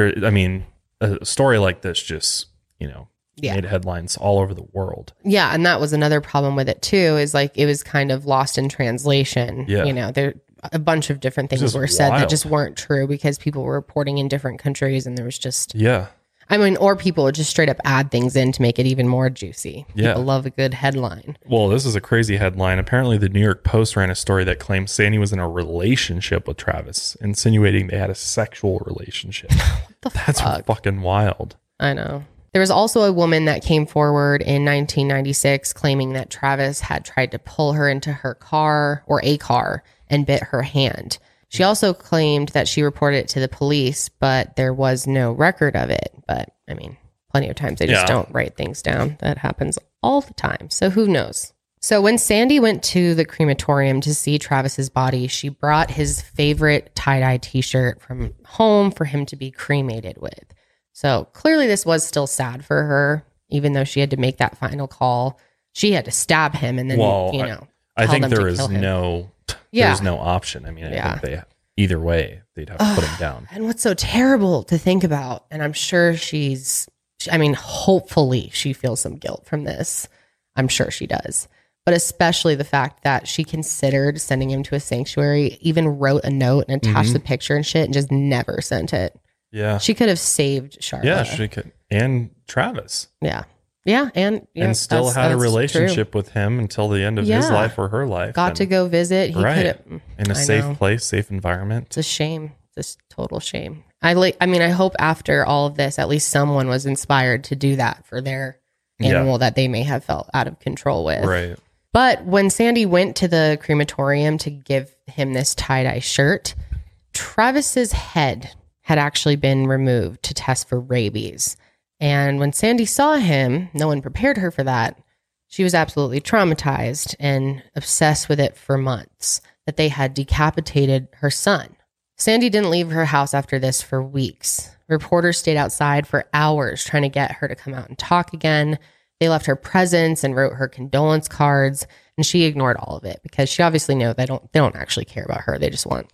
a story like this just, made headlines all over the world. Yeah, and that was another problem with it too, is like it was kind of lost in translation. Yeah. There a bunch of different things were said that just weren't true because people were reporting in different countries and there was just or people would just straight up add things in to make it even more juicy. People love a good headline. Well, this is a crazy headline. Apparently the New York Post ran a story that claimed Sandy was in a relationship with Travis, insinuating they had a sexual relationship. That's fucking wild. I know. There was also a woman that came forward in 1996 claiming that Travis had tried to pull her into her car or a car and bit her hand. She also claimed that she reported it to the police, but there was no record of it. But I mean, plenty of times they just don't write things down. That happens all the time. So who knows? So when Sandy went to the crematorium to see Travis's body, she brought his favorite tie-dye t-shirt from home for him to be cremated with. So clearly this was still sad for her, even though she had to make that final call. She had to stab him and then, I think there is no option. I mean, I think either way, they'd have to put him down. And what's so terrible to think about, and I'm sure hopefully she feels some guilt from this. I'm sure she does. But especially the fact that she considered sending him to a sanctuary, even wrote a note and attached the picture and shit and just never sent it. Yeah. She could have saved Charlotte. Yeah, she could. And Travis. Yeah. Yeah, and still had a relationship with him until the end of his life or her life. Got to go visit. He could in a safe place, safe environment. It's a shame. It's a total shame. I hope after all of this, at least someone was inspired to do that for their animal that they may have felt out of control with. Right. But when Sandy went to the crematorium to give him this tie-dye shirt, Travis's head had actually been removed to test for rabies. And when Sandy saw him, no one prepared her for that. She was absolutely traumatized and obsessed with it for months, that they had decapitated her son. Sandy didn't leave her house after this for weeks. Reporters stayed outside for hours trying to get her to come out and talk again. They left her presents and wrote her condolence cards, and she ignored all of it because she obviously knew they don't actually care about her. They just want,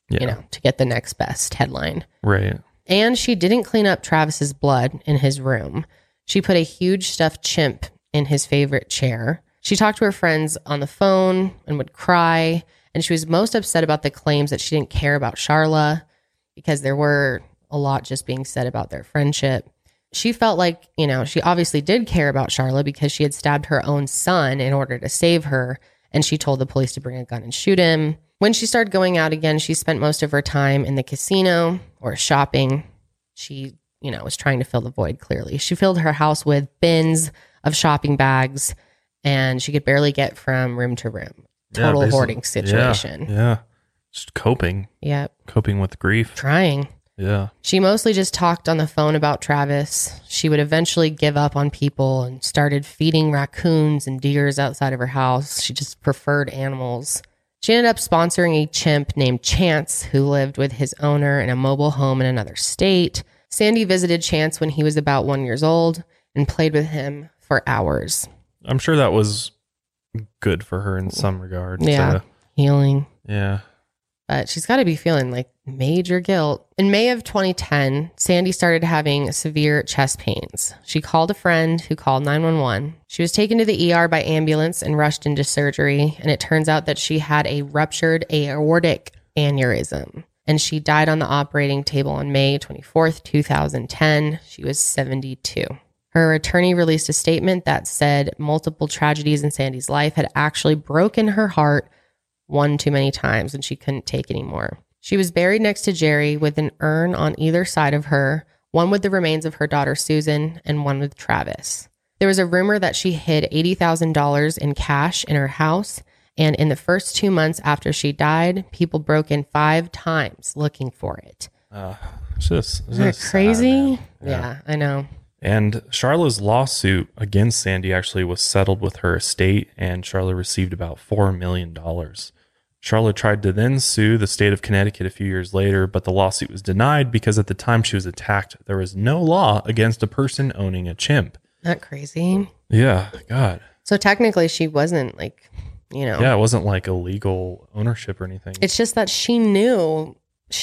to get the next best headline. Right. And she didn't clean up Travis's blood in his room. She put a huge stuffed chimp in his favorite chair. She talked to her friends on the phone and would cry. And she was most upset about the claims that she didn't care about Sharla, because there were a lot just being said about their friendship. She felt like, she obviously did care about Sharla because she had stabbed her own son in order to save her. And she told the police to bring a gun and shoot him. When she started going out again, she spent most of her time in the casino or shopping. She, was trying to fill the void, clearly. She filled her house with bins of shopping bags, and she could barely get from room to room. Total hoarding situation. Yeah. Just coping. Yep. Coping with grief. Trying. Yeah. She mostly just talked on the phone about Travis. She would eventually give up on people and started feeding raccoons and deers outside of her house. She just preferred animals. She ended up sponsoring a chimp named Chance, who lived with his owner in a mobile home in another state. Sandy visited Chance when he was about 1 year old and played with him for hours. I'm sure that was good for her in some regard. Yeah. Healing. Yeah. But she's got to be feeling like major guilt. In May of 2010, Sandy started having severe chest pains. She called a friend who called 911. She was taken to the ER by ambulance and rushed into surgery. And it turns out that she had a ruptured aortic aneurysm. And she died on the operating table on May 24th, 2010. She was 72. Her attorney released a statement that said multiple tragedies in Sandy's life had actually broken her heart one too many times, and she couldn't take anymore. She was buried next to Jerry with an urn on either side of her, one with the remains of her daughter Susan and one with Travis. There was a rumor that she hid $80,000 in cash in her house, and in the first 2 months after she died, people broke in 5 times looking for it. Isn't that crazy? Sad, yeah, I know. And Sharla's lawsuit against Sandy actually was settled with her estate, and Sharla received about $4 million. Sharla tried to then sue the state of Connecticut a few years later, but the lawsuit was denied because at the time she was attacked, there was no law against a person owning a chimp. Not crazy. Yeah, God. So technically she wasn't Yeah, it wasn't like illegal ownership or anything. It's just that she knew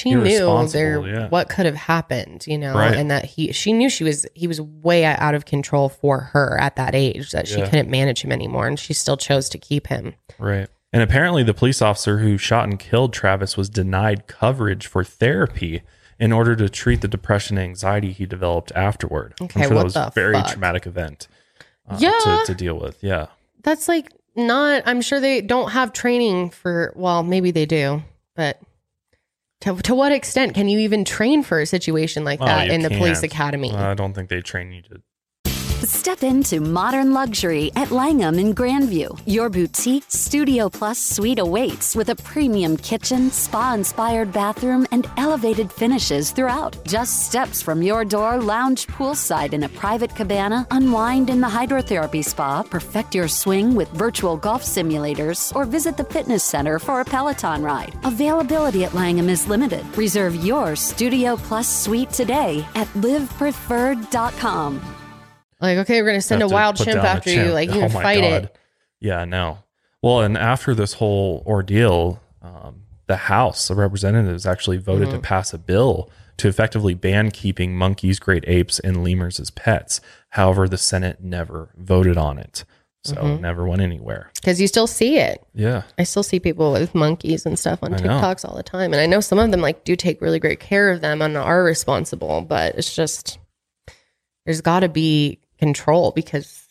what could have happened, right. And that she knew he was way out of control for her at that age, that she couldn't manage him anymore, and she still chose to keep him. Right. And apparently the police officer who shot and killed Travis was denied coverage for therapy in order to treat the depression and anxiety he developed afterward. Okay, I'm sure that was a very traumatic event to deal with. Yeah. That's I'm sure they don't have training for, well, maybe they do, but to what extent can you even train for a situation like that in the police academy? I don't think they train you to. Step into modern luxury at Langham in Grandview. Your boutique Studio Plus suite awaits with a premium kitchen, spa-inspired bathroom, and elevated finishes throughout. Just steps from your door, lounge poolside in a private cabana, unwind in the hydrotherapy spa, perfect your swing with virtual golf simulators, or visit the fitness center for a Peloton ride. Availability at Langham is limited. Reserve your Studio Plus suite today at livepreferred.com. Okay, we're going to send a wild chimp after you. You can fight it. Yeah, no. Well, and after this whole ordeal, the House of Representatives actually voted to pass a bill to effectively ban keeping monkeys, great apes, and lemurs as pets. However, the Senate never voted on it. So it never went anywhere. Because you still see it. Yeah. I still see people with monkeys and stuff on TikToks all the time. And I know some of them do take really great care of them and are responsible. But it's just, there's got to be control because,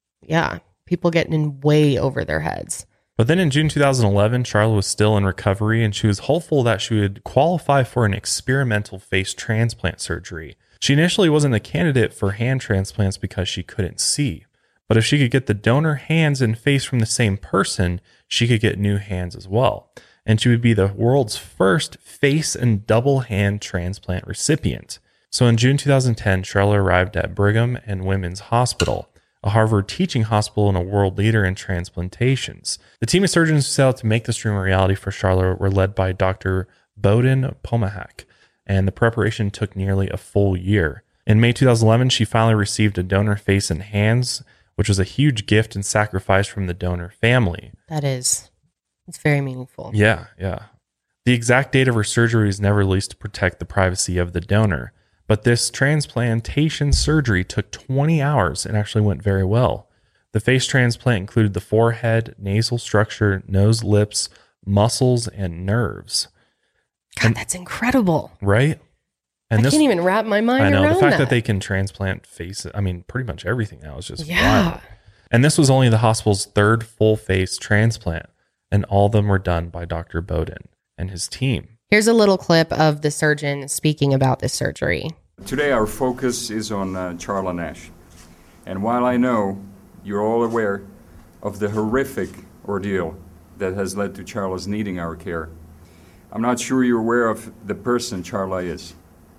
people getting in way over their heads. But then in June 2011, Charla was still in recovery, and she was hopeful that she would qualify for an experimental face transplant surgery. She initially wasn't a candidate for hand transplants because she couldn't see. But if she could get the donor hands and face from the same person, she could get new hands as well. And she would be the world's first face and double hand transplant recipient. So in June 2010, Charla arrived at Brigham and Women's Hospital, a Harvard teaching hospital and a world leader in transplantations. The team of surgeons who set out to make this dream a reality for Charla were led by Dr. Bowden Pomahak, and the preparation took nearly a full year. In May 2011, she finally received a donor face and hands, which was a huge gift and sacrifice from the donor family. It's very meaningful. Yeah. The exact date of her surgery was never released to protect the privacy of the donor. But this transplantation surgery took 20 hours and actually went very well. The face transplant included the forehead, nasal structure, nose, lips, muscles, and nerves. God, that's incredible. Right? And I can't even wrap my mind around that. The fact that they can transplant faces, pretty much everything now is just wild. And this was only the hospital's third full face transplant, and all of them were done by Dr. Bowden and his team. Here's a little clip of the surgeon speaking about this surgery. Today our focus is on Charla Nash. And while I know you're all aware of the horrific ordeal that has led to Charla's needing our care, I'm not sure you're aware of the person Charla is.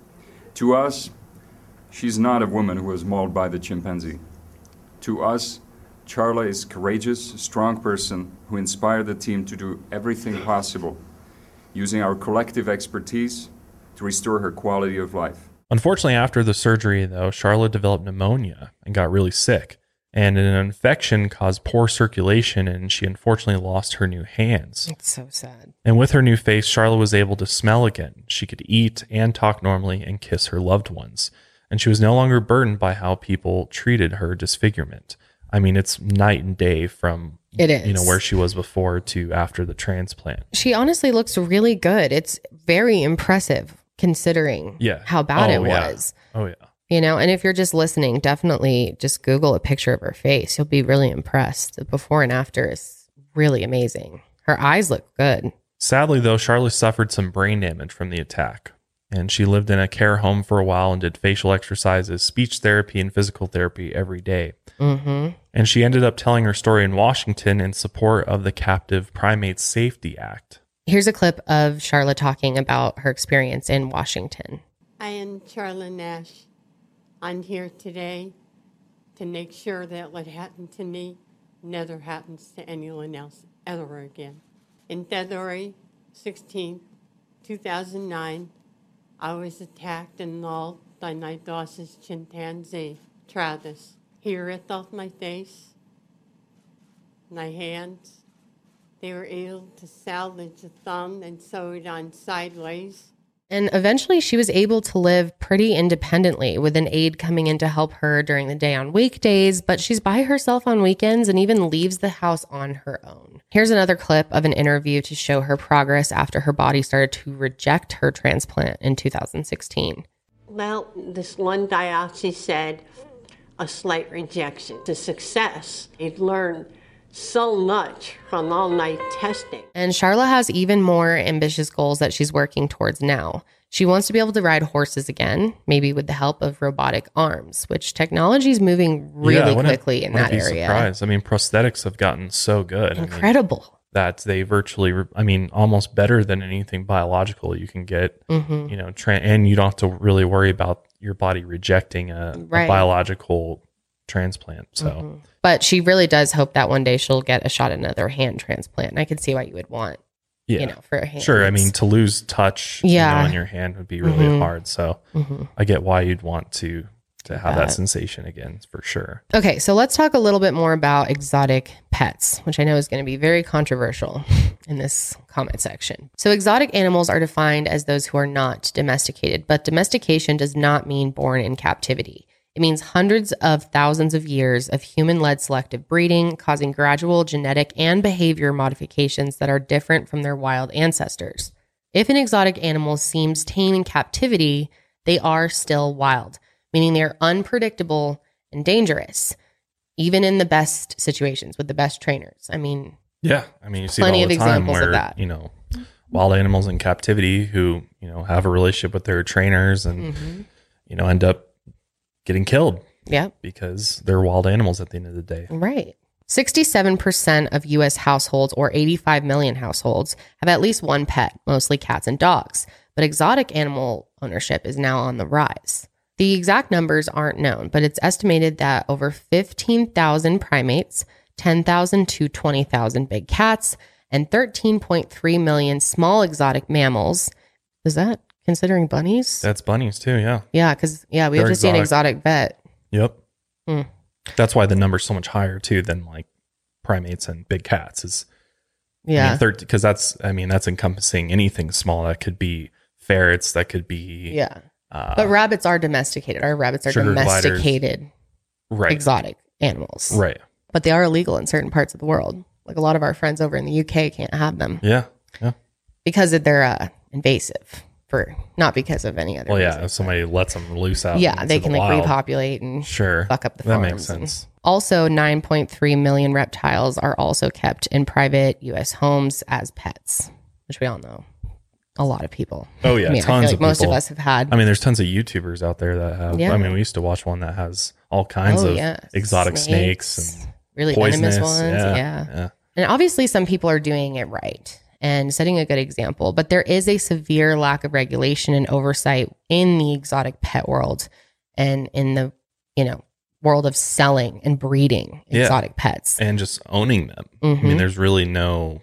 To us, she's not a woman who was mauled by the chimpanzee. To us, Charla is a courageous, strong person who inspired the team to do everything possible, using our collective expertise to restore her quality of life. Unfortunately, after the surgery, though, Charla developed pneumonia and got really sick. And an infection caused poor circulation, and she unfortunately lost her new hands. It's so sad. And with her new face, Charla was able to smell again. She could eat and talk normally and kiss her loved ones. And she was no longer burdened by how people treated her disfigurement. It's night and day from where she was before to after the transplant. She honestly looks really good. It's very impressive considering how bad it was. Oh, yeah. And if you're just listening, definitely just Google a picture of her face. You'll be really impressed. The before and after is really amazing. Her eyes look good. Sadly, though, Charla suffered some brain damage from the attack. And she lived in a care home for a while and did facial exercises, speech therapy, and physical therapy every day. Mm-hmm. And she ended up telling her story in Washington in support of the Captive Primates Safety Act. Here's a clip of Charla talking about her experience in Washington. I am Charla Nash. I'm here today to make sure that what happened to me never happens to anyone else ever again. In February 16, 2009, I was attacked and mauled by my boss's chimpanzee, Travis. He ripped off my face, my hands. They were able to salvage a thumb and sew it on sideways. And eventually she was able to live pretty independently with an aide coming in to help her during the day on weekdays, but she's by herself on weekends and even leaves the house on her own. Here's another clip of an interview to show her progress after her body started to reject her transplant in 2016. Well, this one biopsy said a slight rejection. It's a success. They've learned so much from all my testing. And Charla has even more ambitious goals that she's working towards now. She wants to be able to ride horses again, maybe with the help of robotic arms, which technology is moving really quickly in that area. Surprised. Prosthetics have gotten so good. Incredible. That they virtually, almost better than anything biological you can get, and you don't have to really worry about your body rejecting a biological transplant. So, but she really does hope that one day she'll get a shot at another hand transplant. And I could see why you would want, for a hand. Sure. To lose touch in your hand would be really hard. So I get why you'd want to have that sensation again, for sure. Okay. So let's talk a little bit more about exotic pets, which I know is going to be very controversial in this comment section. So exotic animals are defined as those who are not domesticated, but domestication does not mean born in captivity. It means hundreds of thousands of years of human-led selective breeding, causing gradual genetic and behavior modifications that are different from their wild ancestors. If an exotic animal seems tame in captivity, they are still wild, meaning they are unpredictable and dangerous, even in the best situations with the best trainers. I mean, yeah, I mean, you see plenty it all the time where, of that. Wild animals in captivity who, have a relationship with their trainers and, end up getting killed. Yeah. Because they're wild animals at the end of the day. Right. 67% of U.S. households, or 85 million households, have at least one pet, mostly cats and dogs. But exotic animal ownership is now on the rise. The exact numbers aren't known, but it's estimated that over 15,000 primates, 10,000 to 20,000 big cats, and 13.3 million small exotic mammals. Is that considering bunnies? That's bunnies too, yeah. Yeah, because we have to see an exotic vet. Yep. That's why the number's so much higher too than like primates and big cats is. Yeah. Because that's encompassing anything small. That could be ferrets, that could be. Yeah. But rabbits are domesticated. Our rabbits are domesticated exotic animals. Right. But they are illegal in certain parts of the world. Like a lot of our friends over in the UK can't have them. Yeah. Yeah. Because they're invasive. Not because of any other reason. If somebody lets them loose out. Yeah, they can repopulate and fuck up the farms. That makes sense. Also, 9.3 million reptiles are also kept in private U.S. homes as pets, which we all know. A lot of people. Oh, yeah. Tons I feel like of most people. of us have had. I mean, there's tons of YouTubers out there that have. Yeah. I mean, we used to watch one that has all kinds of exotic snakes and really venomous ones. Yeah. And obviously, some people are doing it right and setting a good example, but there is a severe lack of regulation and oversight in the exotic pet world and in the, world of selling and breeding exotic pets. And just owning them. I mean, there's really no,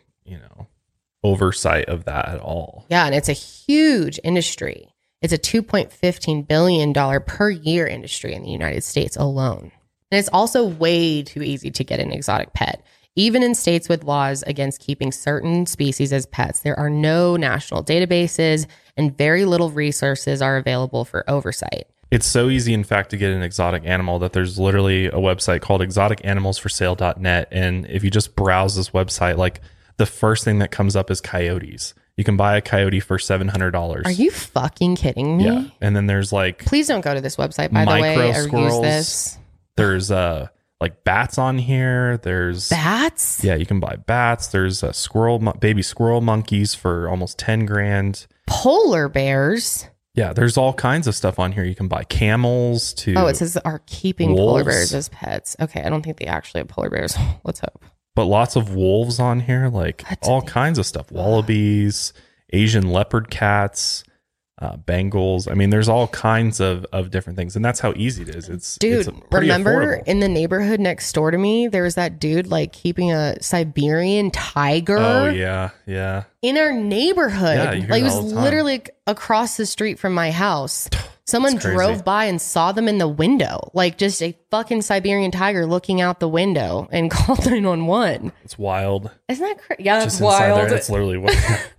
oversight of that at all. Yeah, and it's a huge industry. It's a $2.15 billion per year industry in the United States alone. And it's also way too easy to get an exotic pet. Even in states with laws against keeping certain species as pets, there are no national databases and very little resources are available for oversight. It's so easy, in fact, to get an exotic animal that there's literally a website called exoticanimalsforsale.net. And if you just browse this website, like the first thing that comes up is coyotes. You can buy a coyote for $700. Are you fucking kidding me? Yeah. And then there's like... Please don't go to this website, by the way, or squirrels. Use this. There's like bats on here. There's bats. Yeah, you can buy bats. There's baby squirrel monkeys for almost $10,000. Polar bears. Yeah, there's all kinds of stuff on here. You can buy camels to. Oh, it says are keeping wolves. Polar bears as pets. Okay, I don't think they actually have polar bears. Let's hope. But lots of wolves on here, like all kinds of stuff. Wallabies, Asian leopard cats. Bengals. I mean, there's all kinds of different things, and that's how easy it is. It's pretty remember affordable. In the neighborhood next door to me, there was that dude like keeping a Siberian tiger. Oh yeah. In our neighborhood, Yeah, you hear like it it was all the time. literally across the street from my house. Someone It's crazy. drove by and saw them in the window, like just a fucking Siberian tiger looking out the window, and called 911. It's wild. Isn't that crazy? Yeah, that's Just inside wild. there, that's literally what.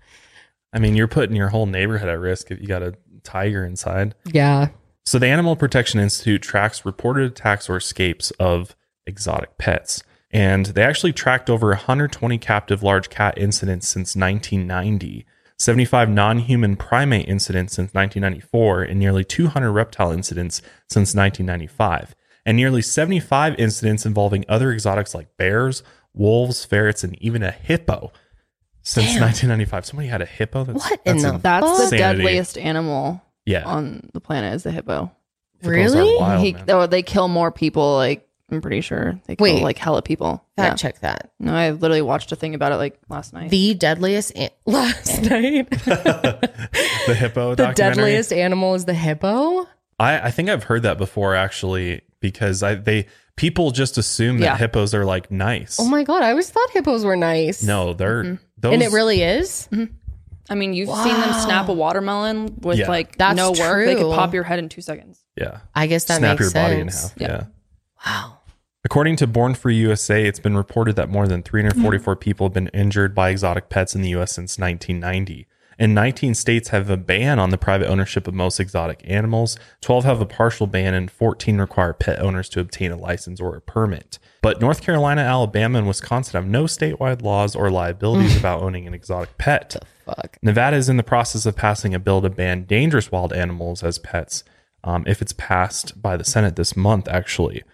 I mean, you're putting your whole neighborhood at risk if you got a tiger inside. Yeah. So the Animal Protection Institute tracks reported attacks or escapes of exotic pets. And they actually tracked over 120 captive large cat incidents since 1990, 75 non-human primate incidents since 1994, and nearly 200 reptile incidents since 1995. And nearly 75 incidents involving other exotics like bears, wolves, ferrets, and even a hippo. Since 1995, somebody had a hippo. That's the deadliest animal on the planet is the hippo. Really? They kill more people. Like I'm pretty sure they kill like hella people. Fact check that. No, I literally watched a thing about it like last night. The deadliest last night. The hippo. The deadliest animal is the hippo. I think I've heard that before actually, because people just assume that hippos are like nice. Oh my god, I always thought hippos were nice. No, they're those. And it really is. Mm-hmm. I mean, you've seen them snap a watermelon with That's no work. true. They could pop your head in 2 seconds. Yeah, I guess that snap makes your body sense. in half. Yeah. Wow. According to Born Free USA, it's been reported that more than 344 people have been injured by exotic pets in the U.S. since 1990. And 19 states have a ban on the private ownership of most exotic animals. 12 have a partial ban, and 14 require pet owners to obtain a license or a permit. But North Carolina, Alabama, and Wisconsin have no statewide laws or liabilities about owning an exotic pet. Fuck. Nevada is in the process of passing a bill to ban dangerous wild animals as pets, if it's passed by the Senate this month, actually.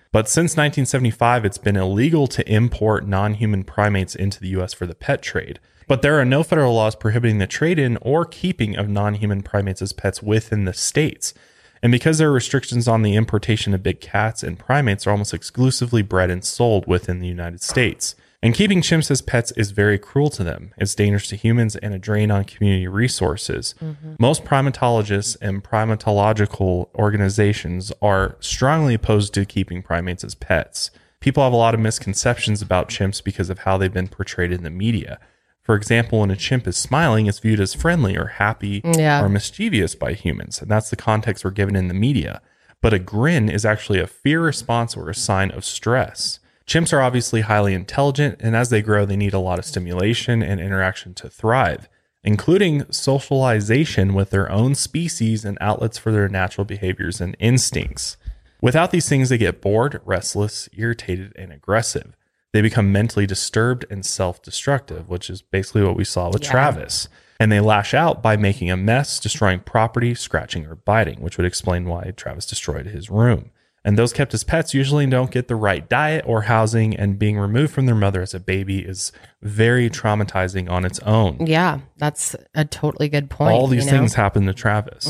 But since 1975, it's been illegal to import non-human primates into the U.S. for the pet trade. But there are no federal laws prohibiting the trade-in or keeping of non-human primates as pets within the states. And because there are restrictions on the importation of big cats, and primates are almost exclusively bred and sold within the United States. And keeping chimps as pets is very cruel to them. It's dangerous to humans and a drain on community resources. Most primatologists and primatological organizations are strongly opposed to keeping primates as pets. People have a lot of misconceptions about chimps because of how they've been portrayed in the media. For example, when a chimp is smiling, it's viewed as friendly or happy or mischievous by humans. And that's the context we're given in the media. But a grin is actually a fear response or a sign of stress. Chimps are obviously highly intelligent, and as they grow, they need a lot of stimulation and interaction to thrive, including socialization with their own species and outlets for their natural behaviors and instincts. Without these things, they get bored, restless, irritated, and aggressive. They become mentally disturbed and self-destructive, which is basically what we saw with Travis. And they lash out by making a mess, destroying property, scratching, or biting, which would explain why Travis destroyed his room. And those kept as pets usually don't get the right diet or housing, and being removed from their mother as a baby is very traumatizing on its own. Yeah, that's a totally good point. All these things happen to Travis.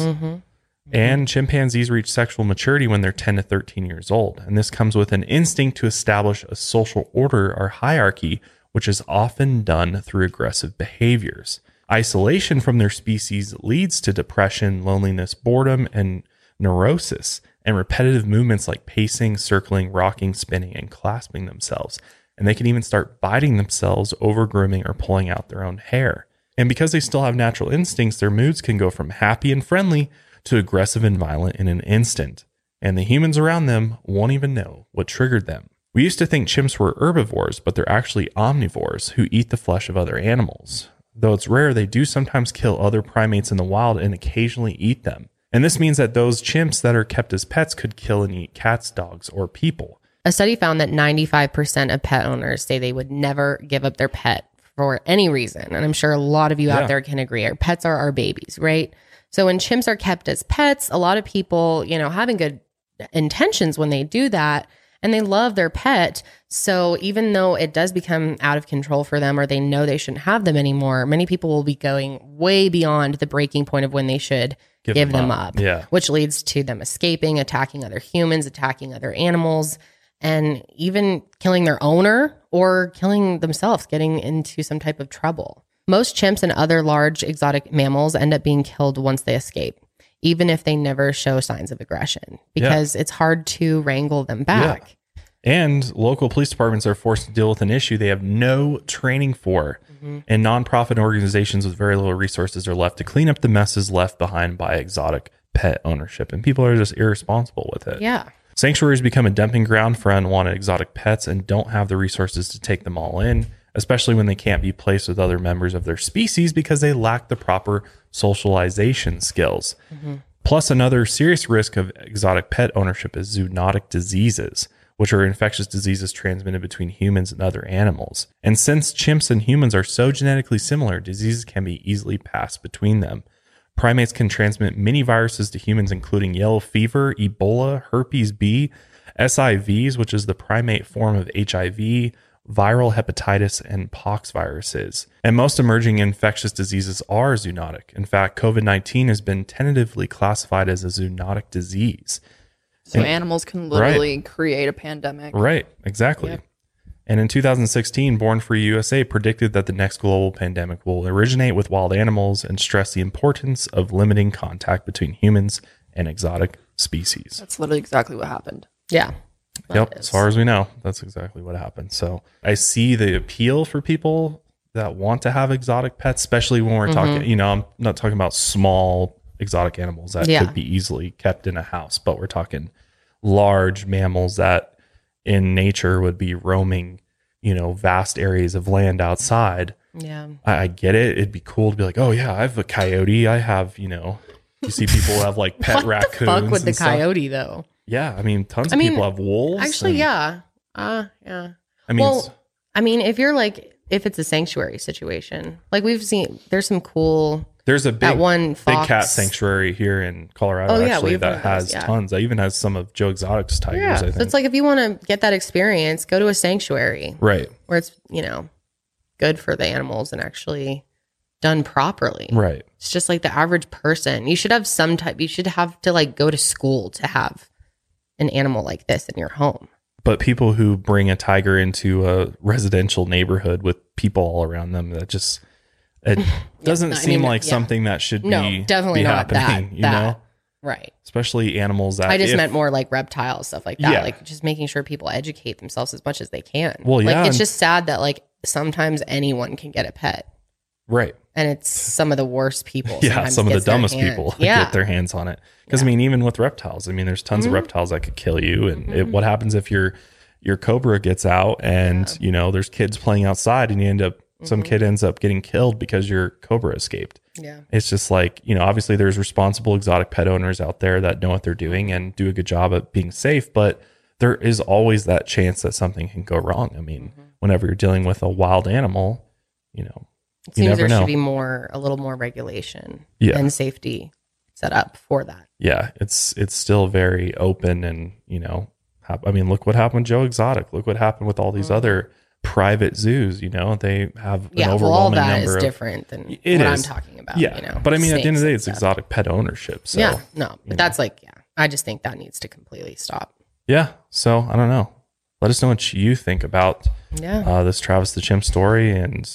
And chimpanzees reach sexual maturity when they're 10 to 13 years old. And this comes with an instinct to establish a social order or hierarchy, which is often done through aggressive behaviors. Isolation from their species leads to depression, loneliness, boredom, and neurosis, and repetitive movements like pacing, circling, rocking, spinning, and clasping themselves. And they can even start biting themselves, over grooming, or pulling out their own hair. And because they still have natural instincts, their moods can go from happy and friendly to aggressive and violent in an instant. And the humans around them won't even know what triggered them. We used to think chimps were herbivores, but they're actually omnivores who eat the flesh of other animals. Though it's rare, they do sometimes kill other primates in the wild and occasionally eat them. And this means that those chimps that are kept as pets could kill and eat cats, dogs, or people. A study found that 95% of pet owners say they would never give up their pet for any reason. And I'm sure a lot of you out there can agree. Our pets are our babies, right? So when chimps are kept as pets, a lot of people, having good intentions when they do that, and they love their pet. So even though it does become out of control for them, or they know they shouldn't have them anymore, many people will be going way beyond the breaking point of when they should give them up. Which leads to them escaping, attacking other humans, attacking other animals, and even killing their owner or killing themselves, getting into some type of trouble. Most chimps and other large exotic mammals end up being killed once they escape, even if they never show signs of aggression, because it's hard to wrangle them back. And local police departments are forced to deal with an issue they have no training for. And nonprofit organizations with very little resources are left to clean up the messes left behind by exotic pet ownership. And people are just irresponsible with it. Sanctuaries become a dumping ground for unwanted exotic pets and don't have the resources to take them all in, especially when they can't be placed with other members of their species because they lack the proper socialization skills. Plus, another serious risk of exotic pet ownership is zoonotic diseases, which are infectious diseases transmitted between humans and other animals. And since chimps and humans are so genetically similar, diseases can be easily passed between them. Primates can transmit many viruses to humans, including yellow fever, Ebola, herpes B, SIVs, which is the primate form of HIV, viral hepatitis, and pox viruses. And most emerging infectious diseases are zoonotic. In fact, COVID-19 has been tentatively classified as a zoonotic disease. So animals can literally create a pandemic. Right, exactly. Yep. And in 2016, Born Free USA predicted that the next global pandemic will originate with wild animals and stress the importance of limiting contact between humans and exotic species. That's literally exactly what happened. Yep, as far as we know, that's exactly what happened. So I see the appeal for people that want to have exotic pets, especially when we're talking, I'm not talking about small exotic animals that could be easily kept in a house, but we're talking large mammals that in nature would be roaming, vast areas of land outside. I get it. It'd be cool to be like, oh yeah, I have a coyote. I have, you see people have like pet raccoons. What the fuck with the coyote though? Yeah, I mean, tons of people have wolves. Actually, I mean, if you're if it's a sanctuary situation, like we've seen, there's some cool There's a big big cat sanctuary here in Colorado that has tons. That even has some of Joe Exotic's tigers. Yeah. I think. So it's like if you want to get that experience, go to a sanctuary, right, where it's good for the animals and actually done properly. Right. It's just like the average person. You should have you should have to like go to school to have an animal like this in your home. But people who bring a tiger into a residential neighborhood with people all around them, it doesn't seem like something that should definitely be not happening, you know? Right. Especially animals that I just meant more like reptiles, stuff like that. Yeah. Like just making sure people educate themselves as much as they can. Well, yeah. Like it's just sad that like sometimes anyone can get a pet. Right. And it's some of the worst people. Some of the dumbest people get their hands on it. Because I mean, even with reptiles, I mean, there's tons of reptiles that could kill you. And what happens if your cobra gets out and there's kids playing outside and some kid ends up getting killed because your cobra escaped. Yeah. It's just like, obviously there's responsible exotic pet owners out there that know what they're doing and do a good job at being safe, but there is always that chance that something can go wrong. I mean, whenever you're dealing with a wild animal, it seems there should be a little more regulation and safety set up for that. Yeah, it's still very open, and I mean, look what happened with Joe Exotic. Look what happened with all these other private zoos. They have an overwhelming all that number is different than what I'm talking about. Yeah, but I mean, at the end of the day, it's exotic pet ownership. So but that's I just think that needs to completely stop. Yeah, so I don't know. Let us know what you think about this Travis the Chimp story, and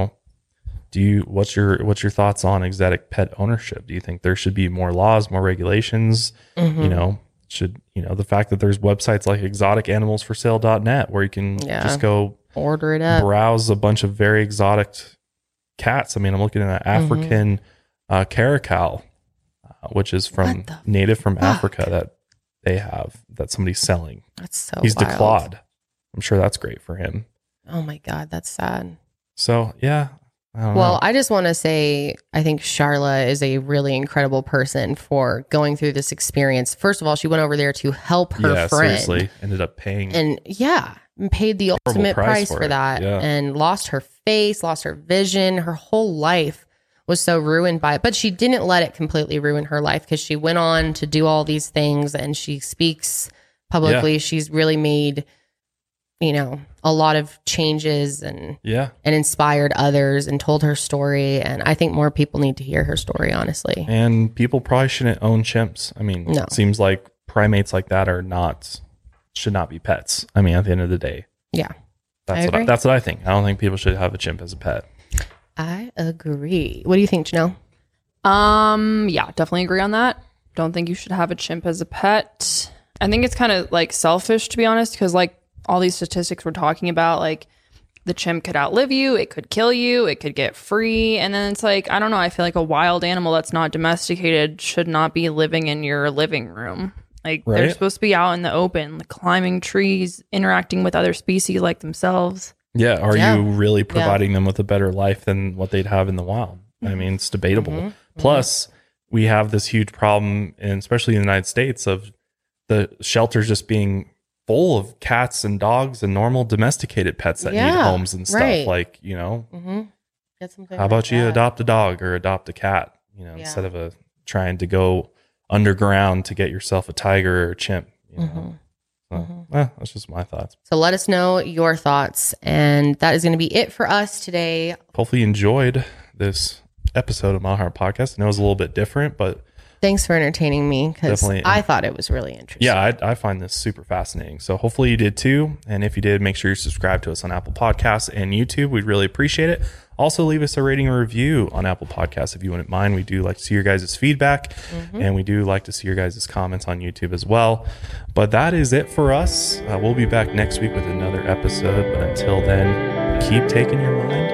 what's your thoughts on exotic pet ownership? Do you think there should be more laws, more regulations? Should the fact that there's websites like exoticanimalsforsale.net where you can just go order it up, browse a bunch of very exotic cats. I mean, I'm looking at an African caracal, which is native from Africa that they have that somebody's selling. That's so he's wild. declawed. I'm sure that's great for him. Oh my God, that's sad. So yeah. I just want to say, I think Sharla is a really incredible person for going through this experience. First of all, she went over there to help her friend. Seriously, ended up paying. And paid the ultimate price for that and lost her face, lost her vision. Her whole life was so ruined by it. But she didn't let it completely ruin her life because she went on to do all these things and she speaks publicly. Yeah. She's really made a lot of changes and inspired others and told her story. And I think more people need to hear her story, honestly. And people probably shouldn't own chimps. I mean, it seems like primates like that should not be pets. I mean, at the end of the day. Yeah. That's what I think. I don't think people should have a chimp as a pet. I agree. What do you think, Janelle? Yeah, definitely agree on that. Don't think you should have a chimp as a pet. I think it's kind of like selfish, to be honest, because like all these statistics we're talking about, like the chimp could outlive you, it could kill you, it could get free. And then it's like, I don't know, I feel like a wild animal that's not domesticated should not be living in your living room. Like they're supposed to be out in the open, like, climbing trees, interacting with other species like themselves. Yeah. Are you really providing them with a better life than what they'd have in the wild? I mean, it's debatable. Plus, we have this huge problem, and especially in the United States, of the shelters just being full of cats and dogs and normal domesticated pets that need homes and stuff. Like, Get how about you adopt a dog or adopt a cat, instead of trying to go underground to get yourself a tiger or a chimp. That's just my thoughts. So let us know your thoughts. And that is going to be it for us today. Hopefully you enjoyed this episode of Mile High Podcast. I know it was a little bit different, but thanks for entertaining me, because I thought it was really interesting. Yeah, I find this super fascinating. So hopefully you did too. And if you did, make sure you subscribe to us on Apple Podcasts and YouTube. We'd really appreciate it. Also, leave us a rating or review on Apple Podcasts if you wouldn't mind. We do like to see your guys' feedback, and we do like to see your guys' comments on YouTube as well. But that is it for us. We'll be back next week with another episode. But until then, keep taking your mind.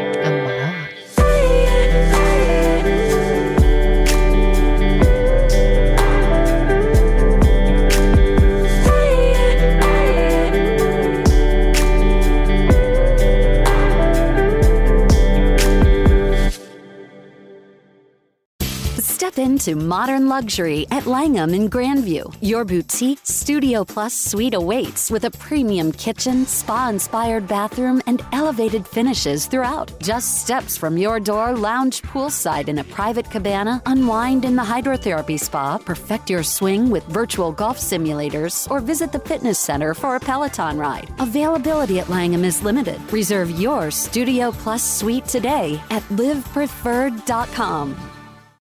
Step into modern luxury at Langham in Grandview. Your boutique Studio Plus suite awaits with a premium kitchen, spa-inspired bathroom, and elevated finishes throughout. Just steps from your door, lounge poolside in a private cabana, unwind in the hydrotherapy spa, perfect your swing with virtual golf simulators, or visit the fitness center for a Peloton ride. Availability at Langham is limited. Reserve your Studio Plus suite today at livepreferred.com.